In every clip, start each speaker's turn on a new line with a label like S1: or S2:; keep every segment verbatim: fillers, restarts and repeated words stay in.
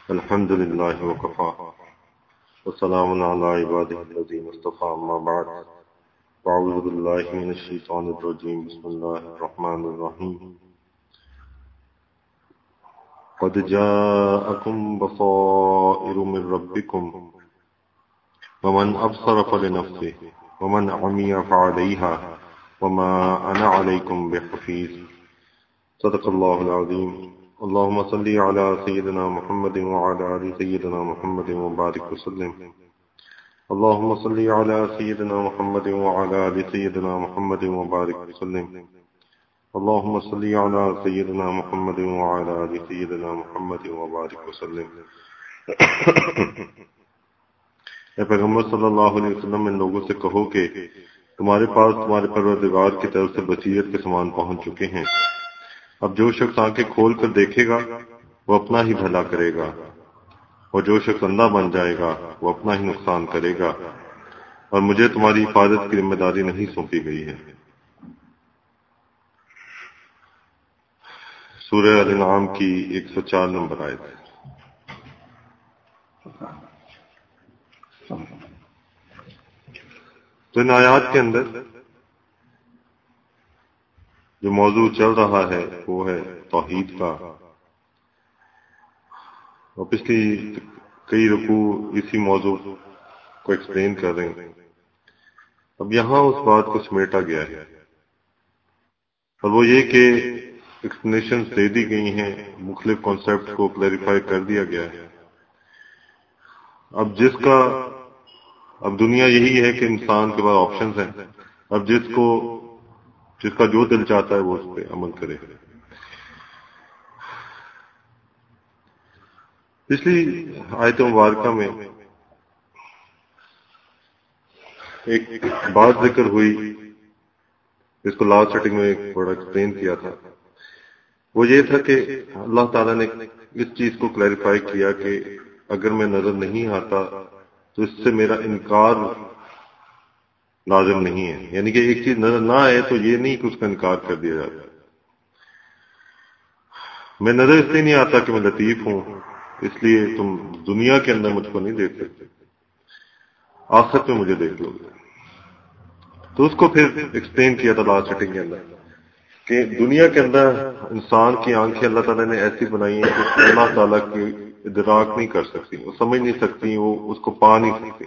S1: الحمد لله وكفى وسلام على عباده الذين اصطفى أما بعد فأعوذ بالله من الشيطان الرجيم بسم الله الرحمن الرحيم قد جاءكم بصائر من ربكم ومن أبصر فلنفسه ومن عمي فعليها وما أنا عليكم بحفيظ صدق الله العظيم اللهم صل على سيدنا محمد وعلى آل سيدنا محمد وبارك وسلم اللهم صل على سيدنا محمد وعلى آل سيدنا محمد وبارك وسلم اللهم صل على سيدنا محمد وعلى آل سيدنا محمد وبارك وسلم اے پیغمبر صلی اللہ علیہ وسلم ان لوگوں سے کہو کہ تمہارے پاس تمہارے پروردگار کی طرف سے بصیرت کے سامان پہنچ چکے ہیں۔ اب جو شخص آنکھیں کھول کر دیکھے گا وہ اپنا ہی بھلا کرے گا، اور جو شخص اندھا بن جائے گا وہ اپنا ہی نقصان کرے گا، اور مجھے تمہاری حفاظت کی ذمہ داری نہیں سونپی گئی ہے۔ سورہ الانعام کی ایک سو چار نمبر آیت ہے۔ تو ان آیات کے اندر جو موضوع چل رہا ہے وہ ہے توحید کا، اور پچھلی کئی رکوع اسی موضوع کو ایکسپلین کر رہے ہیں۔ اب یہاں اس بات کو سمیٹا گیا ہے، اور وہ یہ کہ ایکسپلینیشنز دے دی گئی ہیں، مختلف کانسیپٹ کو کلیریفائی کر دیا گیا ہے۔ اب جس کا اب دنیا یہی ہے کہ انسان کے پاس آپشنز ہیں، اب جس کو جس کا جو دل چاہتا ہے وہ اس پہ عمل کرے۔ پچھلی آیت مبارکہ میں ایک بات ذکر ہوئی، اس کو لاسٹ سیٹنگ میں تھوڑا ایکسپلین کیا تھا۔ وہ یہ تھا کہ اللہ تعالیٰ نے اس چیز کو کلیریفائی کیا کہ اگر میں نظر نہیں آتا تو اس سے میرا انکار لازم نہیں ہے، یعنی کہ ایک چیز نظر نہ آئے تو یہ نہیں کہ اس کا انکار کر دیا جاتا۔ میں نظر اس لیے نہیں آتا کہ میں لطیف ہوں، اس لیے تم دنیا کے اندر مجھ کو نہیں دیکھ سکتے، آخرت میں مجھے دیکھ لو گے۔ تو اس کو پھر ایکسپلین کیا تھا لاسٹ سیٹنگ کے اندر کہ دنیا کے اندر انسان کی آنکھیں اللہ تعالیٰ نے ایسی بنائی ہیں کہ اللہ تعالیٰ کی ادراک نہیں کر سکتی، وہ سمجھ نہیں سکتی، وہ اس کو پا نہیں سکتی۔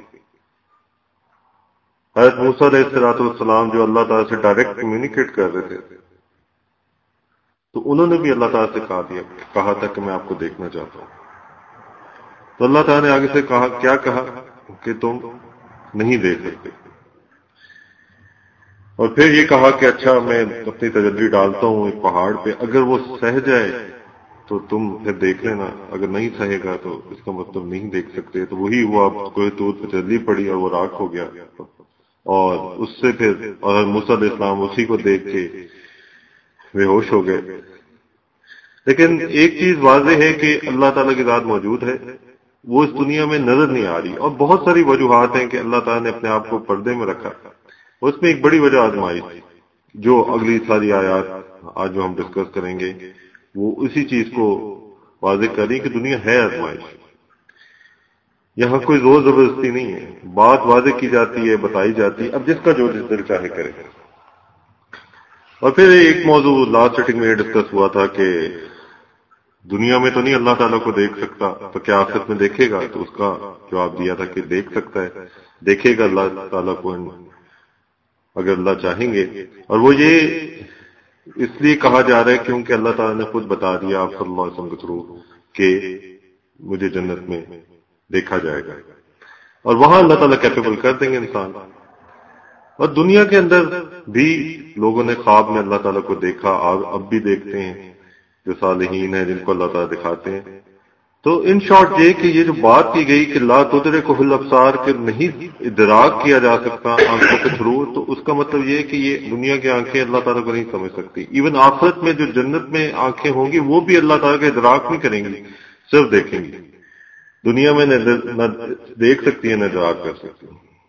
S1: حضرت موسیٰ علیہ الصلوۃ والسلام جو اللہ تعالیٰ سے ڈائریکٹ کمیونیکیٹ کر رہے تھے، تو انہوں نے بھی اللہ تعالیٰ سے کہا دیا کہا تھا کہ میں آپ کو دیکھنا چاہتا ہوں۔ تو اللہ تعالیٰ نے آگے سے کہا کیا کہا کہ تم نہیں دیکھ سکتے، اور پھر یہ کہا کہ اچھا میں اپنی تجلی ڈالتا ہوں ایک پہاڑ پہ، اگر وہ سہ جائے تو تم پھر دیکھ لینا، اگر نہیں سہے گا تو اس کا مطلب نہیں دیکھ سکتے۔ تو وہی ہوا، کوہ طور پہ تجلی پڑی اور وہ راکھ ہو گیا، اور اس سے پھر اور موسیٰ علیہ السلام اسی کو دیکھ کے بے ہوش ہو گئے۔ لیکن ایک چیز واضح ہے کہ اللہ تعالیٰ کی ذات موجود ہے، وہ اس دنیا میں نظر نہیں آ رہی، اور بہت ساری وجوہات ہیں کہ اللہ تعالیٰ نے اپنے آپ کو پردے میں رکھا۔ اس میں ایک بڑی وجہ آزمائش تھی، جو اگلی ساری آیات آج جو ہم ڈسکس کریں گے وہ اسی چیز کو واضح کر رہی کہ دنیا ہے آزمائش۔ یہاں کوئی زور زبردستی نہیں ہے، بات واضح کی جاتی ہے، بتائی جاتی ہے، اب جس کا جو دل چاہے کرے۔ اور پھر ایک موضوع لاسٹ سیٹنگ میں ڈسکس ہوا تھا کہ دنیا میں تو نہیں اللہ تعالیٰ کو دیکھ سکتا، تو کیا آخرت میں دیکھے گا؟ تو اس کا جواب دیا تھا کہ دیکھ سکتا ہے، دیکھے گا اللہ تعالیٰ کو اگر اللہ چاہیں گے۔ اور وہ یہ اس لیے کہا جا رہا ہے کیونکہ اللہ تعالیٰ نے خود بتا دیا آپ صلی اللہ علیہ وسلم کے تھرو کہ مجھے جنت میں دیکھا جائے گا، اور وہاں اللہ تعالیٰ کیپیبل کر دیں گے انسان۔ اور دنیا کے اندر بھی لوگوں نے خواب میں اللہ تعالیٰ کو دیکھا، اور اب بھی دیکھتے ہیں، جو صالحین ہیں جن کو اللہ تعالیٰ دکھاتے ہیں۔ تو ان شارٹ یہ کہ یہ جو بات کی گئی کہ لا تدرکہ الابصار کہ نہیں ادراک کیا جا سکتا آنکھوں کے تھرو، تو اس کا مطلب یہ کہ یہ دنیا کی آنکھیں اللہ تعالیٰ کو نہیں سمجھ سکتی۔ ایون آخرت میں جو جنت میں آنکھیں ہوں گی وہ بھی اللہ تعالیٰ کا ادراک نہیں کریں گی، صرف دیکھیں گی۔ دنیا میں نہ دیکھ سکتی ہے نہ ادراک کر سکتی۔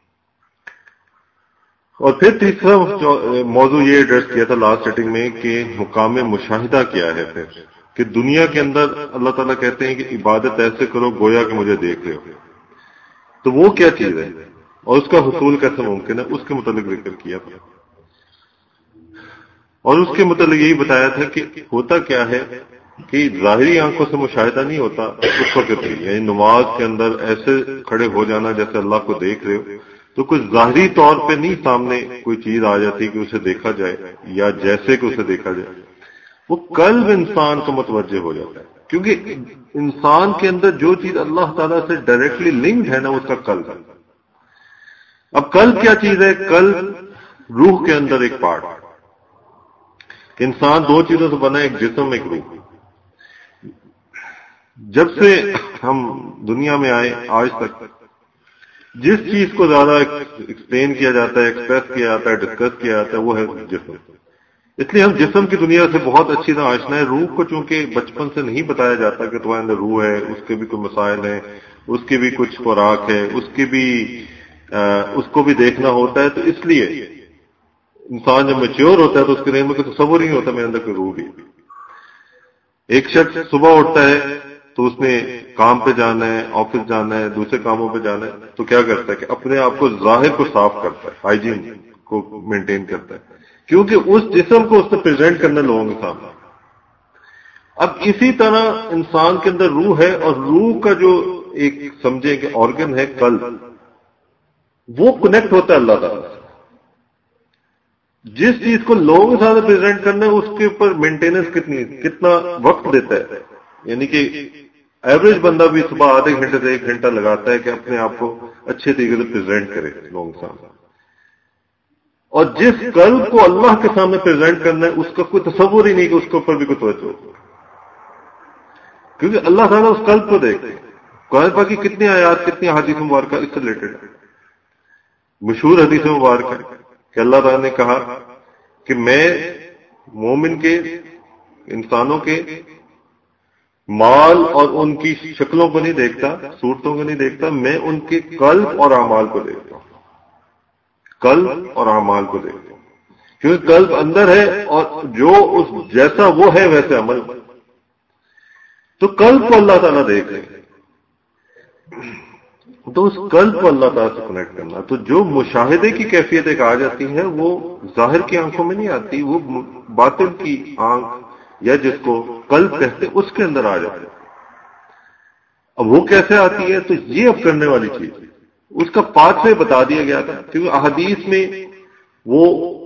S1: اور پھر تیسرا موضوع یہ ایڈریس کیا تھا لاسٹ سیٹنگ میں کہ مقام مشاہدہ کیا ہے، پھر کہ دنیا کے اندر اللہ تعالیٰ کہتے ہیں کہ عبادت ایسے کرو گویا کہ مجھے دیکھ رہے ہو، تو وہ کیا چیز ہے اور اس کا حصول کیسے ممکن ہے، اس کے متعلق ذکر کیا تھا. اور اس کے متعلق یہی بتایا تھا کہ ہوتا کیا ہے کہ ظاہری آنکھوں سے مشاہدہ نہیں ہوتا اس وقت بھی، یعنی نماز کے اندر ایسے کھڑے ہو جانا جیسے اللہ کو دیکھ رہے ہو، تو کچھ ظاہری طور پہ نہیں سامنے کوئی چیز آ جاتی کہ اسے دیکھا جائے یا جیسے کہ اسے دیکھا جائے، وہ قلب انسان کو متوجہ ہو جاتا ہے، کیونکہ انسان کے اندر جو چیز اللہ تعالیٰ سے ڈائریکٹلی لنکڈ ہے نا اس کا قلب ہے. اب قلب کیا چیز ہے؟ قلب روح کے اندر ایک پارٹ ہے. انسان دو چیزوں سے بنا، ایک جسم ایک روح. جب سے ہم دنیا میں آئے آج تک جس چیز کو زیادہ ایکسپلین کیا جاتا ہے، ایکسپریس کیا جاتا ہے، ڈسکس کیا جاتا ہے، وہ ہے جسم. اس لیے ہم جسم کی دنیا سے بہت اچھی طرح آشنا ہے. روح کو چونکہ بچپن سے نہیں بتایا جاتا کہ تمہارے اندر روح ہے، اس کے بھی کوئی مسائل ہیں، اس کی بھی کچھ خوراک ہے، اس کی بھی آ, اس کو بھی دیکھنا ہوتا ہے، تو اس لیے انسان جب میچور ہوتا ہے تو اس کے ذہن میں کوئی تصور ہی نہیں ہوتا میرے اندر کوئی روح بھی. ایک شخص صبح اٹھتا ہے تو اس نے کام پہ جانا ہے، آفس جانا ہے، دوسرے کاموں پہ جانا ہے، تو کیا کرتا ہے کہ اپنے آپ کو ظاہر کو صاف کرتا ہے، ہائیجین کو مینٹین کرتا ہے، کیونکہ اس جسم کو اس نے پریزنٹ کرنا لوگوں کے سامنے. اب اسی طرح انسان کے اندر روح ہے، اور روح کا جو ایک سمجھے کہ آرگن ہے قلب، وہ کنیکٹ ہوتا ہے اللہ تعالیٰ سے. جس چیز کو لوگوں کے ساتھ پریزنٹ کرنا ہے اس کے اوپر مینٹیننس کتنی کتنا وقت دیتا ہے. یعنی کہ ایوریج بندہ بھی صبح آدھے گھنٹے سے ایک گھنٹہ لگاتا ہے کہ اپنے آپ کو اچھے طریقے سے پریزنٹ کرے لوگوں کے سامنے. اور جس قلب کو اللہ کے سامنے پریزنٹ کرنا ہے اس کا کوئی تصور ہی نہیں کہ اس کے اوپر بھی کوئی توجہ ہو، کیونکہ اللہ تعالیٰ اس قلب کو دیکھتے ہیں. قرآن پاک کی کتنی آیات، کتنی حدیث مبارکہ اس سے ریلیٹڈ ہے. مشہور حدیث مبارکہ کہ اللہ تعالیٰ نے کہا کہ میں مومن کے، انسانوں کے مال اور ان کی شکلوں کو نہیں دیکھتا، صورتوں کو نہیں دیکھتا، میں ان کے قلب اور اعمال کو دیکھتا ہوں. قلب اور اعمال کو دیکھتا ہوں، کیونکہ قلب اندر ہے اور جو اس جیسا وہ ہے ویسے عمل. تو قلب کو اللہ تعالیٰ دیکھ رہے ہیں، تو اس قلب کو اللہ تعالیٰ سے کنیکٹ کرنا. تو جو مشاہدے کی کیفیت ایک آ جاتی ہے وہ ظاہر کی آنکھوں میں نہیں آتی، وہ باطن کی آنکھ یا جس کو قلب کہتے اس کے اندر آ جاتی ہے. اب وہ کیسے آتی ہے؟ تو یہ اب کرنے والی چیز، اس کا پاتھ وے بتا دیا گیا تھا، کیونکہ احادیث میں وہ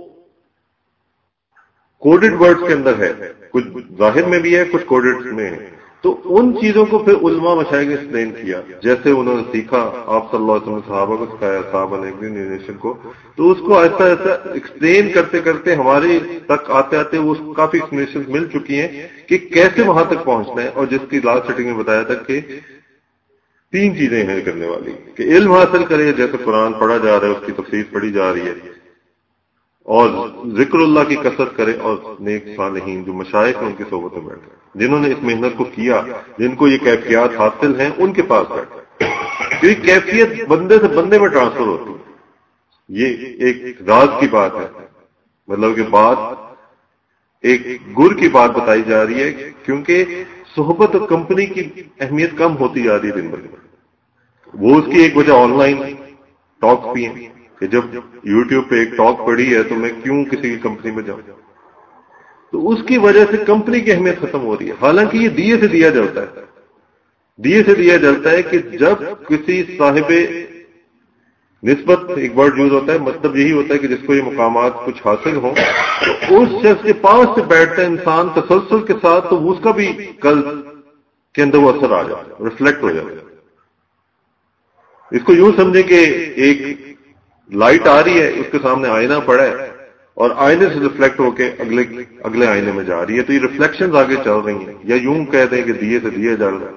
S1: کوڈڈ ورڈز کے اندر ہے، کچھ ظاہر میں بھی ہے، کچھ کوڈڈ میں ہے. تو ان چیزوں کو پھر علماء مشائخ نے ایکسپلین کیا جیسے انہوں نے سیکھا. آپ صلی اللہ علیہ وسلم صحابہ کو سکھایا، صحابہ نے ایک جنریشن کو، تو اس کو ایسا ایسا ایکسپلین کرتے کرتے ہمارے تک آتے آتے وہ کافی ایکسپلینیشن مل چکی ہیں کہ کیسے وہاں تک پہنچنا ہے. اور جس کی لاسٹ سیٹنگ میں بتایا تھا کہ تین چیزیں ہیں کرنے والی، کہ علم حاصل کرے، جیسے قرآن پڑھا جا رہا ہے اس کی تفسیر پڑھی جا رہی ہے، اور ذکر اللہ کی کثرت کرے، اور نیک صالحین جو مشائخ ہیں ان کی صحبت میں بیٹھے، جنہوں نے اس محنت کو کیا، جن کو یہ کیفیات حاصل ہیں، ان کے پاس بیٹھے. یہ کیفیت بندے سے بندے میں ٹرانسفر ہوتی ہے. یہ ایک راز کی بات ہے، مطلب کہ بات ایک گر کی بات بتائی جا رہی ہے، کیونکہ صحبت اور کمپنی کی اہمیت کم ہوتی جا رہی ہے دن بہ دن. وہ اس کی ایک وجہ آن لائن ٹاک بھی ہیں کہ جب یوٹیوب پہ ایک ٹاک پڑی ہے تو میں کیوں کسی کی کمپنی میں جاؤں. تو اس کی وجہ سے کمپنی کی اہمیت ختم ہو رہی ہے. حالانکہ یہ دیے سے دیا جاتا ہے، دیے سے دیا جاتا ہے کہ جب کسی صاحب نسبت، ایک ورڈ یوز ہوتا ہے، مطلب یہی ہوتا ہے کہ جس کو یہ مقامات کچھ حاصل ہوں تو اس شخص کے پاس سے بیٹھتا ہے انسان تسلسل کے ساتھ، تو اس کا بھی قلب کے اندر وہ اثر آ جاتا ہے، ریفلیکٹ ہو جاتا ہے. اس کو یوں سمجھیں کہ ایک لائٹ آ رہی ہے، اس کے سامنے آئینہ پڑا ہے اور آئینے سے ریفلیکٹ ہو کے اگلے اگلے آئینے میں جا رہی ہے. تو یہ ریفلیکشنز آگے چل رہی ہیں، یا یوں کہہ دیں کہ دیے سے دیے جل رہا ہے.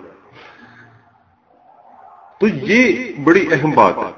S1: تو یہ بڑی اہم بات ہے،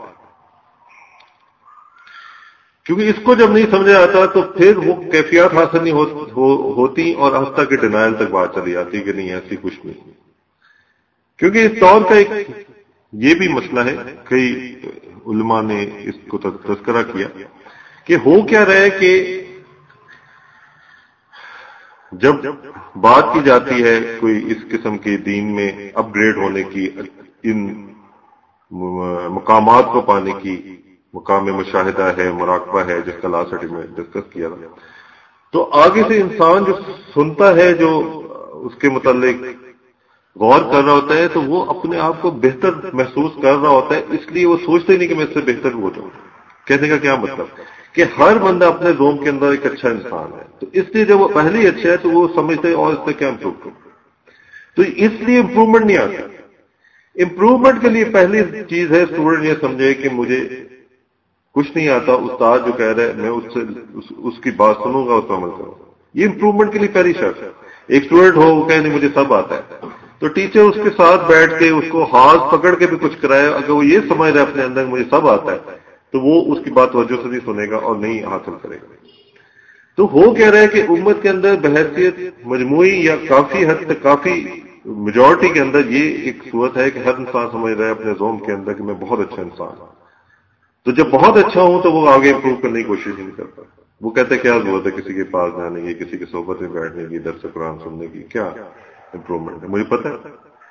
S1: کیونکہ اس کو جب نہیں سمجھا جاتا تو پھر وہ کیفیات حاصل نہیں ہو, ہو, ہوتی، اور حتیٰ کہ ڈینائل تک بات چلی جاتی کہ نہیں ایسی کچھ نہیں. کیونکہ اس دور کا ایک یہ بھی مسئلہ ہے، کئی علماء نے اس کو تذکرہ کیا کہ ہو کیا رہے کہ جب بات کی جاتی ہے کوئی اس قسم کے دین میں اپ گریڈ ہونے کی، ان مقامات کو پانے کی، مقام مشاہدہ ہے، مراقبہ ہے، جس کا لاسٹ میں ڈسکس کیا تھا، تو آگے سے انسان جو سنتا ہے، جو اس کے متعلق غور کر رہا ہوتا ہے، تو وہ اپنے آپ کو بہتر محسوس کر رہا ہوتا ہے، اس لیے وہ سوچتے ہی نہیں کہ میں اس سے بہتر ہو جاؤں۔ کہنے کا کیا مطلب کہ ہر بندہ اپنے زوم کے اندر ایک اچھا انسان ہے، تو اس لیے جب وہ پہلے ہی اچھا ہے تو وہ سمجھتے ہیں اور اس سے کیا امپروو کروں، تو اس لیے امپروومنٹ نہیں آتی۔ امپروومنٹ کے لیے پہلی چیز ہے اسٹوڈنٹ یہ سمجھے کہ مجھے کچھ نہیں آتا، استاد جو کہہ رہا ہے میں اس سے اس, اس کی بات سنوں گا، اس پر عمل کروں گا۔ یہ امپروومنٹ کے لیے پہلی شرط ہے۔ ایک اسٹوڈنٹ ہو وہ کہے نہیں مجھے سب آتا ہے، تو ٹیچر اس کے ساتھ بیٹھ کے اس کو ہاتھ پکڑ کے بھی کچھ کرائے، اگر وہ یہ سمجھ رہا ہے اپنے اندر مجھے سب آتا ہے، تو وہ اس کی بات توجہ سے نہیں سنے گا اور نہیں حاصل کرے گا۔ تو ہو کہہ رہا ہے کہ امت کے اندر بحیثیت مجموعی یا کافی حد تک کافی میجورٹی کے اندر یہ ایک صورت ہے کہ ہر انسان سمجھ رہا ہے اپنے زوم کے اندر کہ میں بہت اچھا انسان ہوں، تو جب بہت اچھا ہوں تو وہ آگے امپروو کرنے کی کوشش نہیں کرتا۔ وہ کہتے کیا ضرورت ہے کسی کے پاس جانے کی، کسی کی صحبت میں بیٹھنے کی، درس قرآن سننے کی، کیا امپروومنٹ ہے، مجھے پتہ ہے۔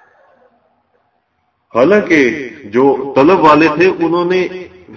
S1: حالانکہ جو طلب والے تھے انہوں نے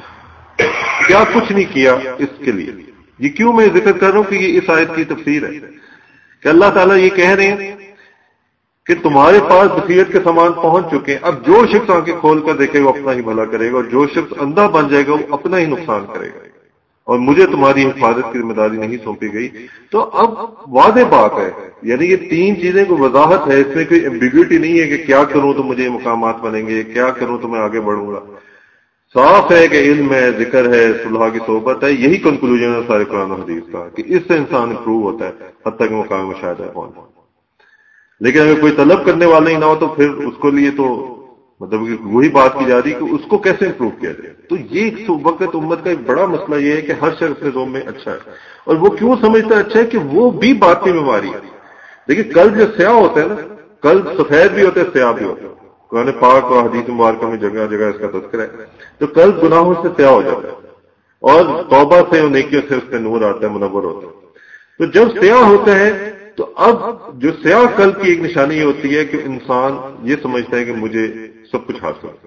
S1: کیا کچھ نہیں کیا اس کے لیے۔ یہ کیوں میں ذکر کر رہا ہوں کہ یہ اس آیت کی تفسیر ہے کہ اللہ تعالیٰ یہ کہہ رہے ہیں کہ تمہارے پاس بصیرت کے سامان پہنچ چکے ہیں، اب جو شخص آنکھیں کھول کر دیکھے گا اپنا ہی بھلا کرے گا، اور جو شخص اندھا بن جائے گا وہ اپنا ہی نقصان کرے گا، اور مجھے تمہاری حفاظت کی ذمہ داری نہیں سونپی گئی۔ تو اب واضح بات ہے، یعنی یہ تین چیزیں کو وضاحت ہے، اس میں کوئی ایمبیگوٹی نہیں ہے کہ کیا کروں تو مجھے مقامات بنیں گے، کیا کروں تو میں آگے بڑھوں گا۔ صاف ہے کہ علم ہے، ذکر ہے، صلح کی صحبت ہے، یہی کنکلوژن ہے سارے قرآن و حدیث کا کہ اس سے انسان امپروو ہوتا ہے حتیٰ کہ مقام مشاہدہ پہنچ۔ لیکن اگر کوئی طلب کرنے والا ہی نہ ہو تو پھر اس کو لیے تو مطلب وہی بات کی جا رہی کہ اس کو کیسے امپروو کیا جائے۔ تو یہ ایک وقت امت کا ایک بڑا مسئلہ یہ ہے کہ ہر شخص اپنے زوم میں اچھا ہے، اور وہ کیوں سمجھتا ہے اچھا ہے کہ وہ بھی باطنی بیماری ہے۔ دیکھیے قلب جو سیاہ ہوتا ہے نا، قلب سفید بھی ہوتا ہے سیاہ بھی ہوتا ہے، قرآن پاک اور حدیث مبارکہ میں جگہ جگہ اس کا تذکرہ ہے۔ تو قلب گناہوں سے سیاہ ہو جاتا ہے اور توبہ سے اور نیکیوں سے اس میں نور آتا ہے، منور ہوتا ہے۔ تو جب سیاہ ہوتا ہے تو اب جو سیاہ قلب کی ایک نشانی یہ ہوتی ہے کہ انسان یہ سمجھتا ہے کہ مجھے سب کچھ حاصل ہے۔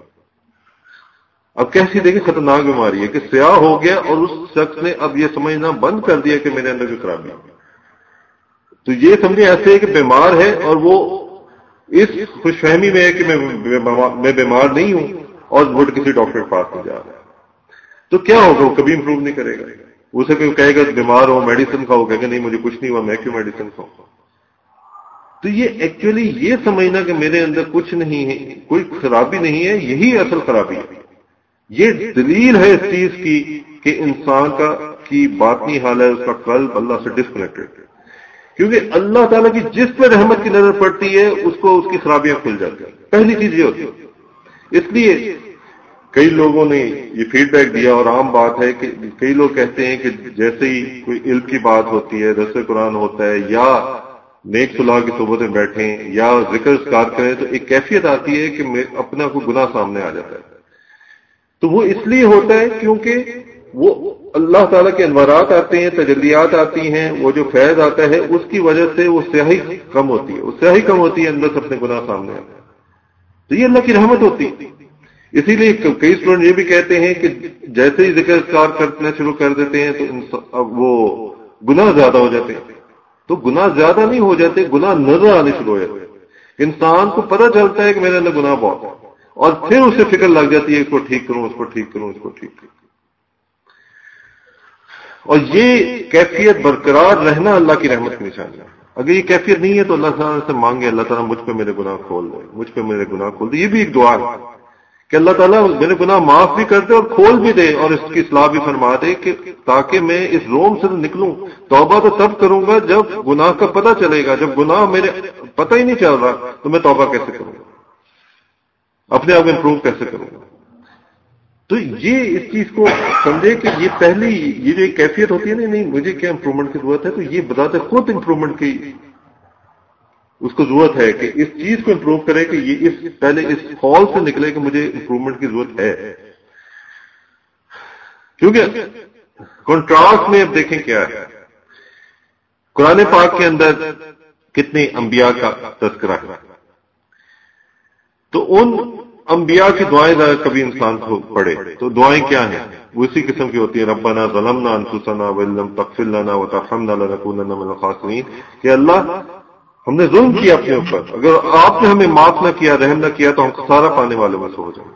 S1: اب کیسی دیکھیں خطرناک بیماری ہے کہ سیاہ ہو گیا اور اس شخص نے اب یہ سمجھنا بند کر دیا کہ میرے اندر کوئی خرابی ہے۔ تو یہ سمجھے ایسے ہے کہ بیمار ہے اور وہ اس خوش فہمی میں ہے کہ میں بیمار نہیں ہوں اور وہ کسی ڈاکٹر کے پاس نہیں جا رہا، تو کیا ہوگا؟ وہ کبھی امپروو نہیں کرے گا۔ اسے کوئی کہے گا بیمار ہو میڈیسن کھاؤ، کہے گا نہیں مجھے کچھ نہیں ہوا، میں کیوں میڈیسن کھاؤں؟ تو یہ ایکچولی یہ سمجھنا کہ میرے اندر کچھ نہیں ہے، کوئی خرابی نہیں ہے، یہی اصل خرابی ہے۔ یہ دلیل ہے اس چیز کی کہ انسان کا کی باطنی حال ہے، اس کا قلب اللہ سے ڈسکنیکٹڈ، کیونکہ اللہ تعالیٰ کی جس پہ رحمت کی نظر پڑتی ہے اس کو اس کی خرابیاں کھل جاتی ہیں۔ پہلی چیز یہ ہوتی ہے۔ اس لیے کئی لوگوں نے یہ فیڈ بیک دیا اور عام بات ہے کہ کئی لوگ کہتے ہیں کہ جیسے ہی کوئی علم کی بات ہوتی ہے، درس قرآن ہوتا ہے، یا نیک صلاح کی صحبت میں بیٹھیں یا ذکر اذکار کریں، تو ایک کیفیت آتی ہے کہ اپنا کوئی گناہ سامنے آ جاتا ہے۔ تو وہ اس لیے ہوتا ہے کیونکہ وہ اللہ تعالیٰ کے انوارات آتے ہیں، تجلیات آتی ہیں، وہ جو فیض آتا ہے اس کی وجہ سے وہ سیاہی کم ہوتی ہے، وہ سیاہی کم ہوتی ہے، اندر سے اپنے گناہ سامنے آتے ہیں، تو یہ اللہ کی رحمت ہوتی ہے۔ اسی لیے کئی اسٹوڈنٹ یہ بھی کہتے ہیں کہ جیسے ہی ذکر اذکار کرنا شروع کر دیتے ہیں تو اب وہ گناہ زیادہ ہو جاتے ہیں۔ تو گناہ زیادہ نہیں ہو جاتے، گناہ نظر آنے شروع ہو جاتے ہیں۔ انسان کو پتہ چلتا ہے کہ میرے اندر گناہ بہت ہے، اور پھر اسے فکر لگ جاتی ہے اس کو ٹھیک کروں، اس کو ٹھیک کروں، اس کو ٹھیک کروں۔ اور یہ کیفیت برقرار رہنا اللہ کی رحمت کی نشانی ہے۔ اگر یہ کیفیت نہیں ہے تو اللہ تعالیٰ سے مانگے اللہ تعالیٰ مجھ پہ میرے گناہ کھول دے، مجھ پہ میرے گناہ کھول دے۔ یہ بھی ایک دعا ہے کہ اللہ تعالیٰ میرے گناہ معاف بھی کر دے اور کھول بھی دے، اور اس کی اصلاح بھی فرما دے کہ تاکہ میں اس روم سے نکلوں۔ توبہ تو تب کروں گا جب گناہ کا پتہ چلے گا، جب گناہ میرے پتہ ہی نہیں چل رہا تو میں توبہ کیسے کروں گا، اپنے آپ امپروو کیسے کروں گا؟ تو یہ اس چیز کو سمجھے کہ یہ پہلی یہ جو ایک کیفیت ہوتی ہے نا، نہیں مجھے کیا امپروومنٹ کی ضرورت ہے، تو یہ بذات خود امپروومنٹ کی اس کو ضرورت ہے کہ اس چیز کو امپروو کرے کہ یہ اس پہلے اس ہال سے نکلے کہ مجھے امپروومنٹ کی ضرورت ہے۔ کیونکہ کنٹراسٹ میں اب دیکھیں کیا ہے، قرآن پاک کے اندر کتنے انبیاء کا تذکرہ ہے، تو ان انبیاء کی دعائیں ذرا کبھی انسان کو پڑھے تو دعائیں کیا ہیں؟ وہ اسی قسم کی ہوتی ہیں، ربنا ظلمنا انفسنا وان لم تغفر لنا وترحمنا لنکونن من الخاسرین، کہ اللہ ہم نے ظلم کیا اپنے اوپر، اگر آپ نے ہمیں معاف نہ کیا، رحم نہ کیا تو ہم خسارہ پانے والوں میں سے ہو جائیں گے۔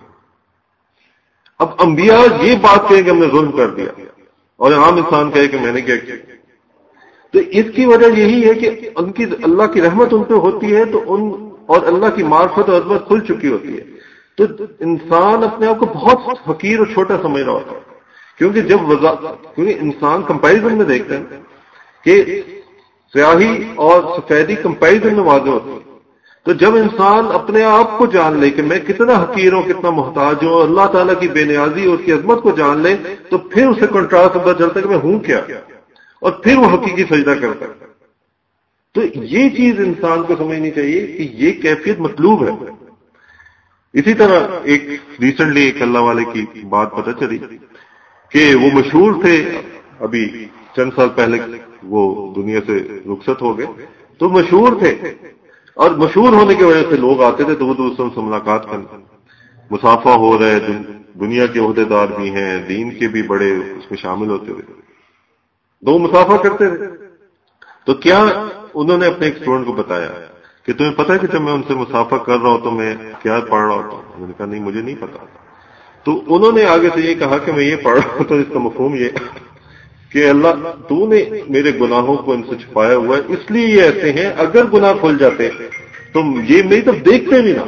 S1: اب انبیاء یہ بات کہیں کہ ہم نے ظلم کر دیا، اور عام انسان کہے کہ میں نے کیا کیا، تو اس کی وجہ یہی ہے کہ ان کی اللہ کی رحمت ان پہ ہوتی ہے، تو ان اور اللہ کی معرفت اور عظمت کھل چکی ہوتی ہے، تو انسان اپنے آپ کو بہت حقیر اور چھوٹا سمجھ رہا ہوتا ہے، کیونکہ جب وضا... کیونکہ انسان کمپیریزن میں دیکھتے ہیں کہ سیاہی اور سفیدی کمپیریزن میں واضح ہوتی ہے، تو جب انسان اپنے آپ کو جان لے کہ میں کتنا حقیر ہوں، کتنا محتاج ہوں، اللہ تعالیٰ کی بے نیازی اور اس کی عظمت کو جان لے، تو پھر اسے کنٹراسٹ پتہ چلتا ہے کہ میں ہوں کیا، اور پھر وہ حقیقی سجدہ کرتا ہے۔ تو یہ چیز انسان کو سمجھنی چاہیے کہ یہ کیفیت مطلوب ہے۔ اسی طرح ایک ریسنٹلی ایک اللہ والے کی بات پتہ چلی کہ وہ مشہور تھے، ابھی چند سال پہلے وہ دنیا سے رخصت ہو گئے، تو مشہور تھے، اور مشہور ہونے کی وجہ سے لوگ آتے تھے دور دور سے ان سے ملاقات کرنے، مسافہ ہو رہے، دنیا کے عہدے دار بھی ہیں، دین کے بھی بڑے اس میں شامل ہوتے تھے، دو مسافہ کرتے تھے۔ تو کیا انہوں نے اپنے ایک اسٹوڈنٹ کو بتایا کہ تمہیں پتہ ہے کہ جب میں ان سے مسافہ کر رہا ہوں تو میں کیا پڑھ رہا ہوتا ہوں؟ انہوں نے کہا نہیں مجھے نہیں پتا۔ تو انہوں نے آگے سے یہ کہا کہ میں یہ پڑھ رہا ہوں، تو اس کا مفہوم یہ کہ اللہ تو نے میرے گناہوں کو ان سے چھپایا ہوا ہے، اس لیے یہ ایسے ہیں، اگر گناہ کھل جاتے تو یہ میری طرف دیکھتے بھی نہ۔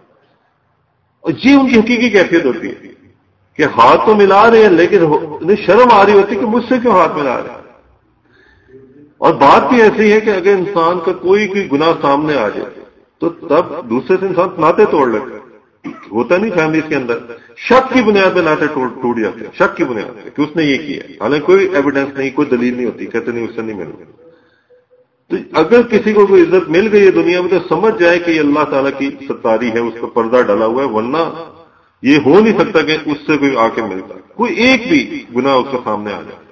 S1: اور یہ ان کی حقیقی کیفیت ہوتی ہے کہ ہاتھ تو ملا رہے ہیں لیکن انہیں شرم آ رہی ہوتی کہ مجھ سے کیوں ہاتھ ملا رہے ہیں۔ اور بات بھی ایسی ہے کہ اگر انسان کا کوئی کوئی گناہ سامنے آ جائے تو تب دوسرے سے انسان ناطے توڑ لیتا ہے، ہوتا نہیں فیملیز کے اندر، شک کی بنیاد پہ ناطے ٹوٹ جاتے ہیں، شک کی بنیاد پہ کہ اس نے یہ کیا، حالانکہ کوئی ایویڈنس نہیں، کوئی دلیل نہیں ہوتی، کہتے نہیں اس سے نہیں مل گئی۔ تو اگر کسی کو کوئی عزت مل گئی ہے دنیا میں تو سمجھ جائے کہ یہ اللہ تعالیٰ کی ستاری ہے، اس کا پردہ ڈلا ہوا ہے، ورنہ یہ ہو نہیں سکتا کہ اس سے کوئی آ کے ملتا، کوئی ایک بھی گناہ اس کے سامنے آ جائے۔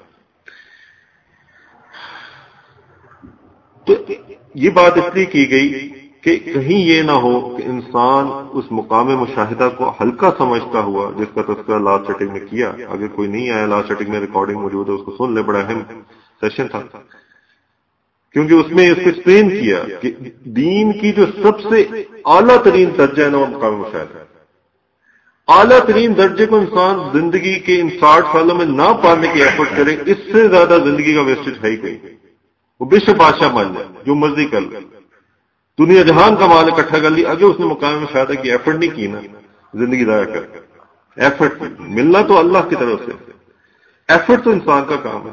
S1: تو یہ بات اس لیے کی گئی کہ کہیں یہ نہ ہو کہ انسان اس مقام مشاہدہ کو ہلکا سمجھتا ہوا، جس کا تذکرہ لاسٹ سیٹنگ میں کیا، اگر کوئی نہیں آیا لاسٹ سیٹنگ میں ریکارڈنگ موجود ہے اس کو سن لے، بڑا اہم سیشن تھا، کیونکہ اس میں اس کو ایکسپلین کیا کہ دین کی جو سب سے اعلیٰ ترین درجہ ہے نا وہ مقام مشاہدہ ہے۔ اعلیٰ ترین درجے کو انسان زندگی کے ان ساٹھ سالوں میں نہ پانے کی ایفرٹ کرے، اس سے زیادہ زندگی کا ویسٹیج ہے ہی کہیں۔ وہ بشر بادشاہ بن جائے، جو مرضی کر لے، دنیا جہان کا مال اکٹھا کر لی، اگر اس نے مقام مشاہدہ کی ایفرٹ نہیں کی نا، زندگی ضائع کر ایفرٹ کی، ملنا تو اللہ کی طرف سے، ایفرٹ تو انسان کا کام ہے۔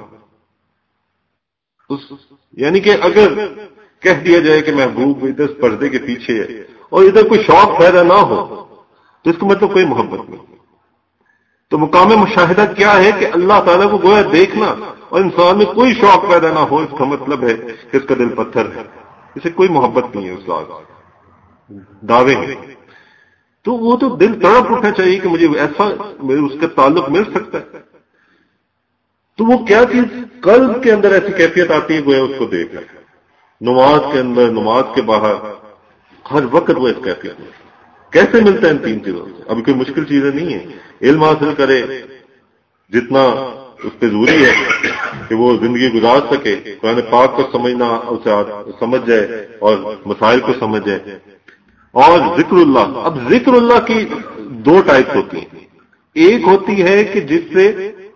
S1: یعنی کہ اگر کہہ دیا جائے کہ محبوب ادھر پردے کے پیچھے ہے اور ادھر کوئی شوق پیدا نہ ہو تو اس کا مطلب کوئی محبت نہیں۔ تو مقام مشاہدہ کیا ہے کہ اللہ تعالیٰ کو گویا دیکھنا اور انسان میں کوئی شوق پیدا نہ ہو، اس کا مطلب ہے کہ اس کا دل پتھر ہے، اسے کوئی محبت نہیں ہے، اس کا دعوے ہیں۔ تو وہ تو دل تڑپ اٹھنا چاہیے کہ مجھے ایسا اس کا تعلق مل سکتا ہے۔ تو وہ کیا چیز قلب کے اندر ایسی کیفیت آتی ہے گویا اس کو دیکھ رہے، نماز کے اندر، نماز کے باہر، ہر وقت وہ اس کیفیت میں کیسے ملتا ہے ان تین چیزوں سے؟ ابھی کوئی مشکل چیزیں نہیں ہیں، علم حاصل کرے جتنا اس پہ ضروری ہے کہ وہ زندگی گزار سکے، قرآن پاک کو سمجھنا اسے سمجھ جائے اور مسائل کو سمجھ جائے، اور ذکر اللہ۔ اب ذکر اللہ کی دو ٹائپس ہوتی ہیں، ایک ہوتی ہے کہ جس سے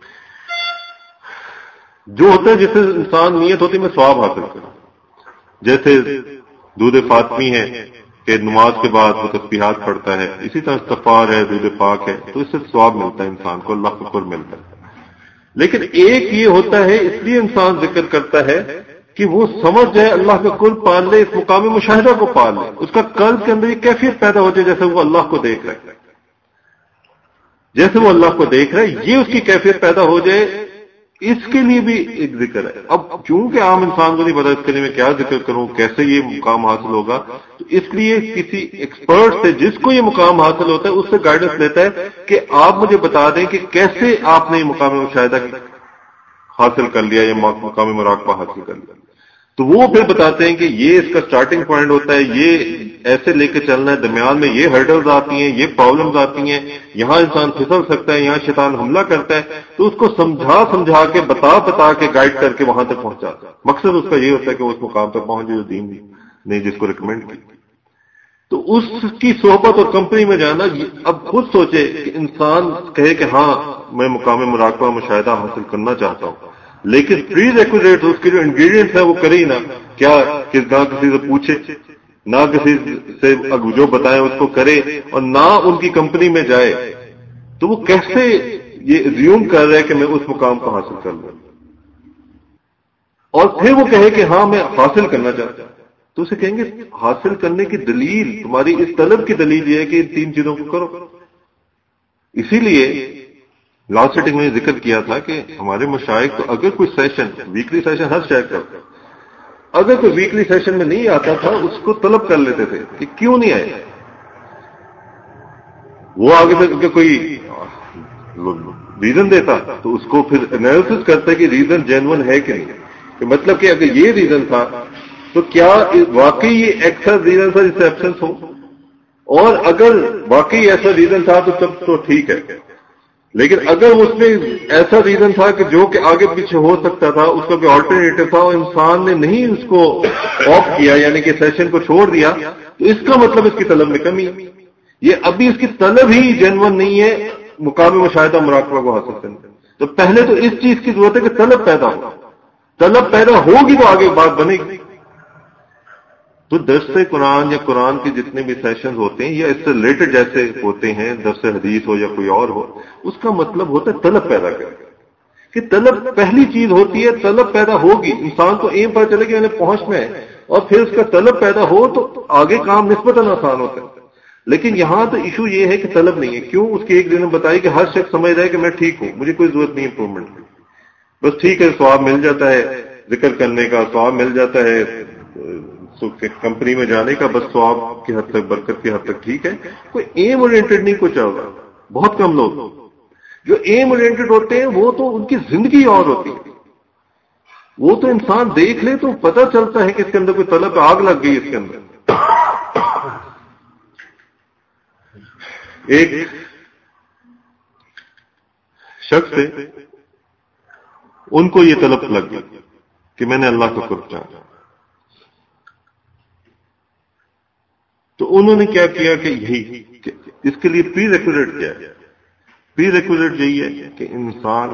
S1: جو ہوتا ہے جس سے انسان نیت ہوتی ہے میں ثواب حاصل کروں، جیسے دودھ فاطمی ہے کہ نماز کے بعد وہ تسبیحات پڑھتا ہے، اسی طرح استغفار ہے، دودھ پاک ہے، تو اس سے ثواب ملتا ہے انسان کو، اللہ کا قرب ملتا ہے۔ لیکن ایک یہ ہوتا ہے اس لیے انسان ذکر کرتا ہے کہ وہ سمجھ جائے، اللہ کا قرب پال لے، اس مقام مشاہدہ کو پال لے، اس کا قلب کے اندر یہ کیفیت پیدا ہو جائے جیسے وہ اللہ کو دیکھ رہا ہے، جیسے وہ اللہ کو دیکھ رہا ہے، یہ اس کی کیفیت پیدا ہو جائے، اس کے لیے بھی ایک ذکر ہے۔ اب چونکہ عام انسان کو نہیں پتا اس کے لیے میں کیا ذکر کروں، کیسے یہ مقام حاصل ہوگا، تو اس لیے کسی ایکسپرٹ سے جس کو یہ مقام حاصل ہوتا ہے اس سے گائیڈنس لیتا ہے کہ آپ مجھے بتا دیں کہ کیسے آپ نے یہ مقام مشاہدہ حاصل کر لیا یا مقام مراقبہ حاصل کر لیا۔ تو وہ پھر بتاتے ہیں کہ یہ اس کا سٹارٹنگ پوائنٹ ہوتا ہے، یہ ایسے لے کے چلنا ہے، درمیان میں یہ ہرڈلز آتی ہیں، یہ پرابلمز آتی ہیں، یہاں انسان پھسل سکتا ہے، یہاں شیطان حملہ کرتا ہے، تو اس کو سمجھا سمجھا کے بتا بتا کے گائیڈ کر کے وہاں تک پہنچاتا ہے۔ مقصد اس کا یہ ہوتا ہے کہ وہ اس مقام تک پہنچے جو دین نے جس کو ریکمینڈ کی۔ تو اس کی صحبت اور کمپنی میں جانا، اب خود سوچے کہ انسان کہے کہ ہاں میں مقام مراقبہ مشاہدہ حاصل کرنا چاہتا ہوں، لیکن پری ریکوزیٹ اس کے جو انگریڈینٹس ہیں وہ کرے ہی نہ، کیا کہ نہ کسی سے پوچھے، نہ کسی سے جو بتائیں اس کو کرے، اور نہ ان کی کمپنی میں جائے، تو وہ کیسے یہ ریوم کر رہا ہے کہ میں اس مقام کو حاصل کر لوں؟ اور پھر وہ کہے کہ ہاں میں حاصل کرنا چاہتا ہوں، تو اسے کہیں گے حاصل کرنے کی دلیل، تمہاری اس طلب کی دلیل یہ ہے کہ ان تین چیزوں کو کرو۔ اسی لیے لاسٹ سیٹنگ میں ذکر کیا تھا کہ ہمارے مشائخ تو اگر کوئی سیشن، ویکلی سیشن ہر شیخ کرتا، اگر کوئی ویکلی سیشن میں نہیں آتا تھا اس کو طلب کر لیتے تھے کہ کیوں نہیں آئے۔ وہ آگے سے کوئی ریزن دیتا تو اس کو پھر انالیسس کرتا کہ ریزن جینون ہے کہ نہیں، کہ مطلب کہ اگر یہ ریزن تھا تو کیا واقعی یہ ایکسٹرا ریزن تھا جس سے ایبسنس ہو، اور اگر واقعی ایسا ریزن تھا تو تب تو ٹھیک ہے، لیکن اگر اس میں ایسا ریزن تھا کہ جو کہ آگے پیچھے ہو سکتا تھا، اس کا کوئی آلٹرنیٹو تھا اور انسان نے نہیں اس کو آف کیا، یعنی کہ سیشن کو چھوڑ دیا، تو اس کا مطلب اس کی طلب میں کمی، یہ ابھی اس کی طلب ہی جینون نہیں ہے مقام مشاہدہ مراقبہ کو حاصل کرنے۔ تو پہلے تو اس چیز کی ضرورت ہے کہ طلب پیدا ہو، طلب پیدا ہوگی تو آگے بات بنے گی۔ تو درس قرآن یا قرآن کے جتنے بھی سیشنز ہوتے ہیں یا اس سے ریلیٹڈ جیسے ہوتے ہیں، درس حدیث ہو یا کوئی اور ہو، اس کا مطلب ہوتا ہے طلب پیدا کرنا، کہ طلب پہلی چیز ہوتی ہے، طلب پیدا ہوگی، انسان کو ایم پر چلے کہ میں نے پہنچنا ہے، اور پھر اس کا طلب پیدا ہو تو آگے کام نسبتاً آسان ہوتا ہے۔ لیکن یہاں تو ایشو یہ ہے کہ طلب نہیں ہے۔ کیوں؟ اس کی ایک دن میں بتائی کہ ہر شخص سمجھ رہا ہے کہ میں ٹھیک ہوں، مجھے کوئی ضرورت نہیں امپرومنٹ کی، بس ٹھیک ہے ثواب مل جاتا ہے ذکر کرنے کا، ثواب مل جاتا ہے کمپنی میں جانے کا، بس ثواب کی حد تک، برکت کی حد تک ٹھیک ہے، کوئی ایم اورینٹڈ نہیں کچھ چل رہا۔ بہت کم لوگ جو ایم اورینٹڈ ہوتے ہیں وہ تو ان کی زندگی اور ہوتی ہے، وہ تو انسان دیکھ لے تو پتہ چلتا ہے کہ اس کے اندر کوئی طلب آگ لگ گئی اس کے اندر۔ ایک شخص تھے، ان کو یہ طلب لگ گئی کہ میں نے اللہ کا قرب چاہا، تو انہوں نے کیا کیا کہ یہی کہ اس کے لیے پری ریکوزیٹ کیا ہے؟ پری ریکوزیٹ یہی ہے کہ انسان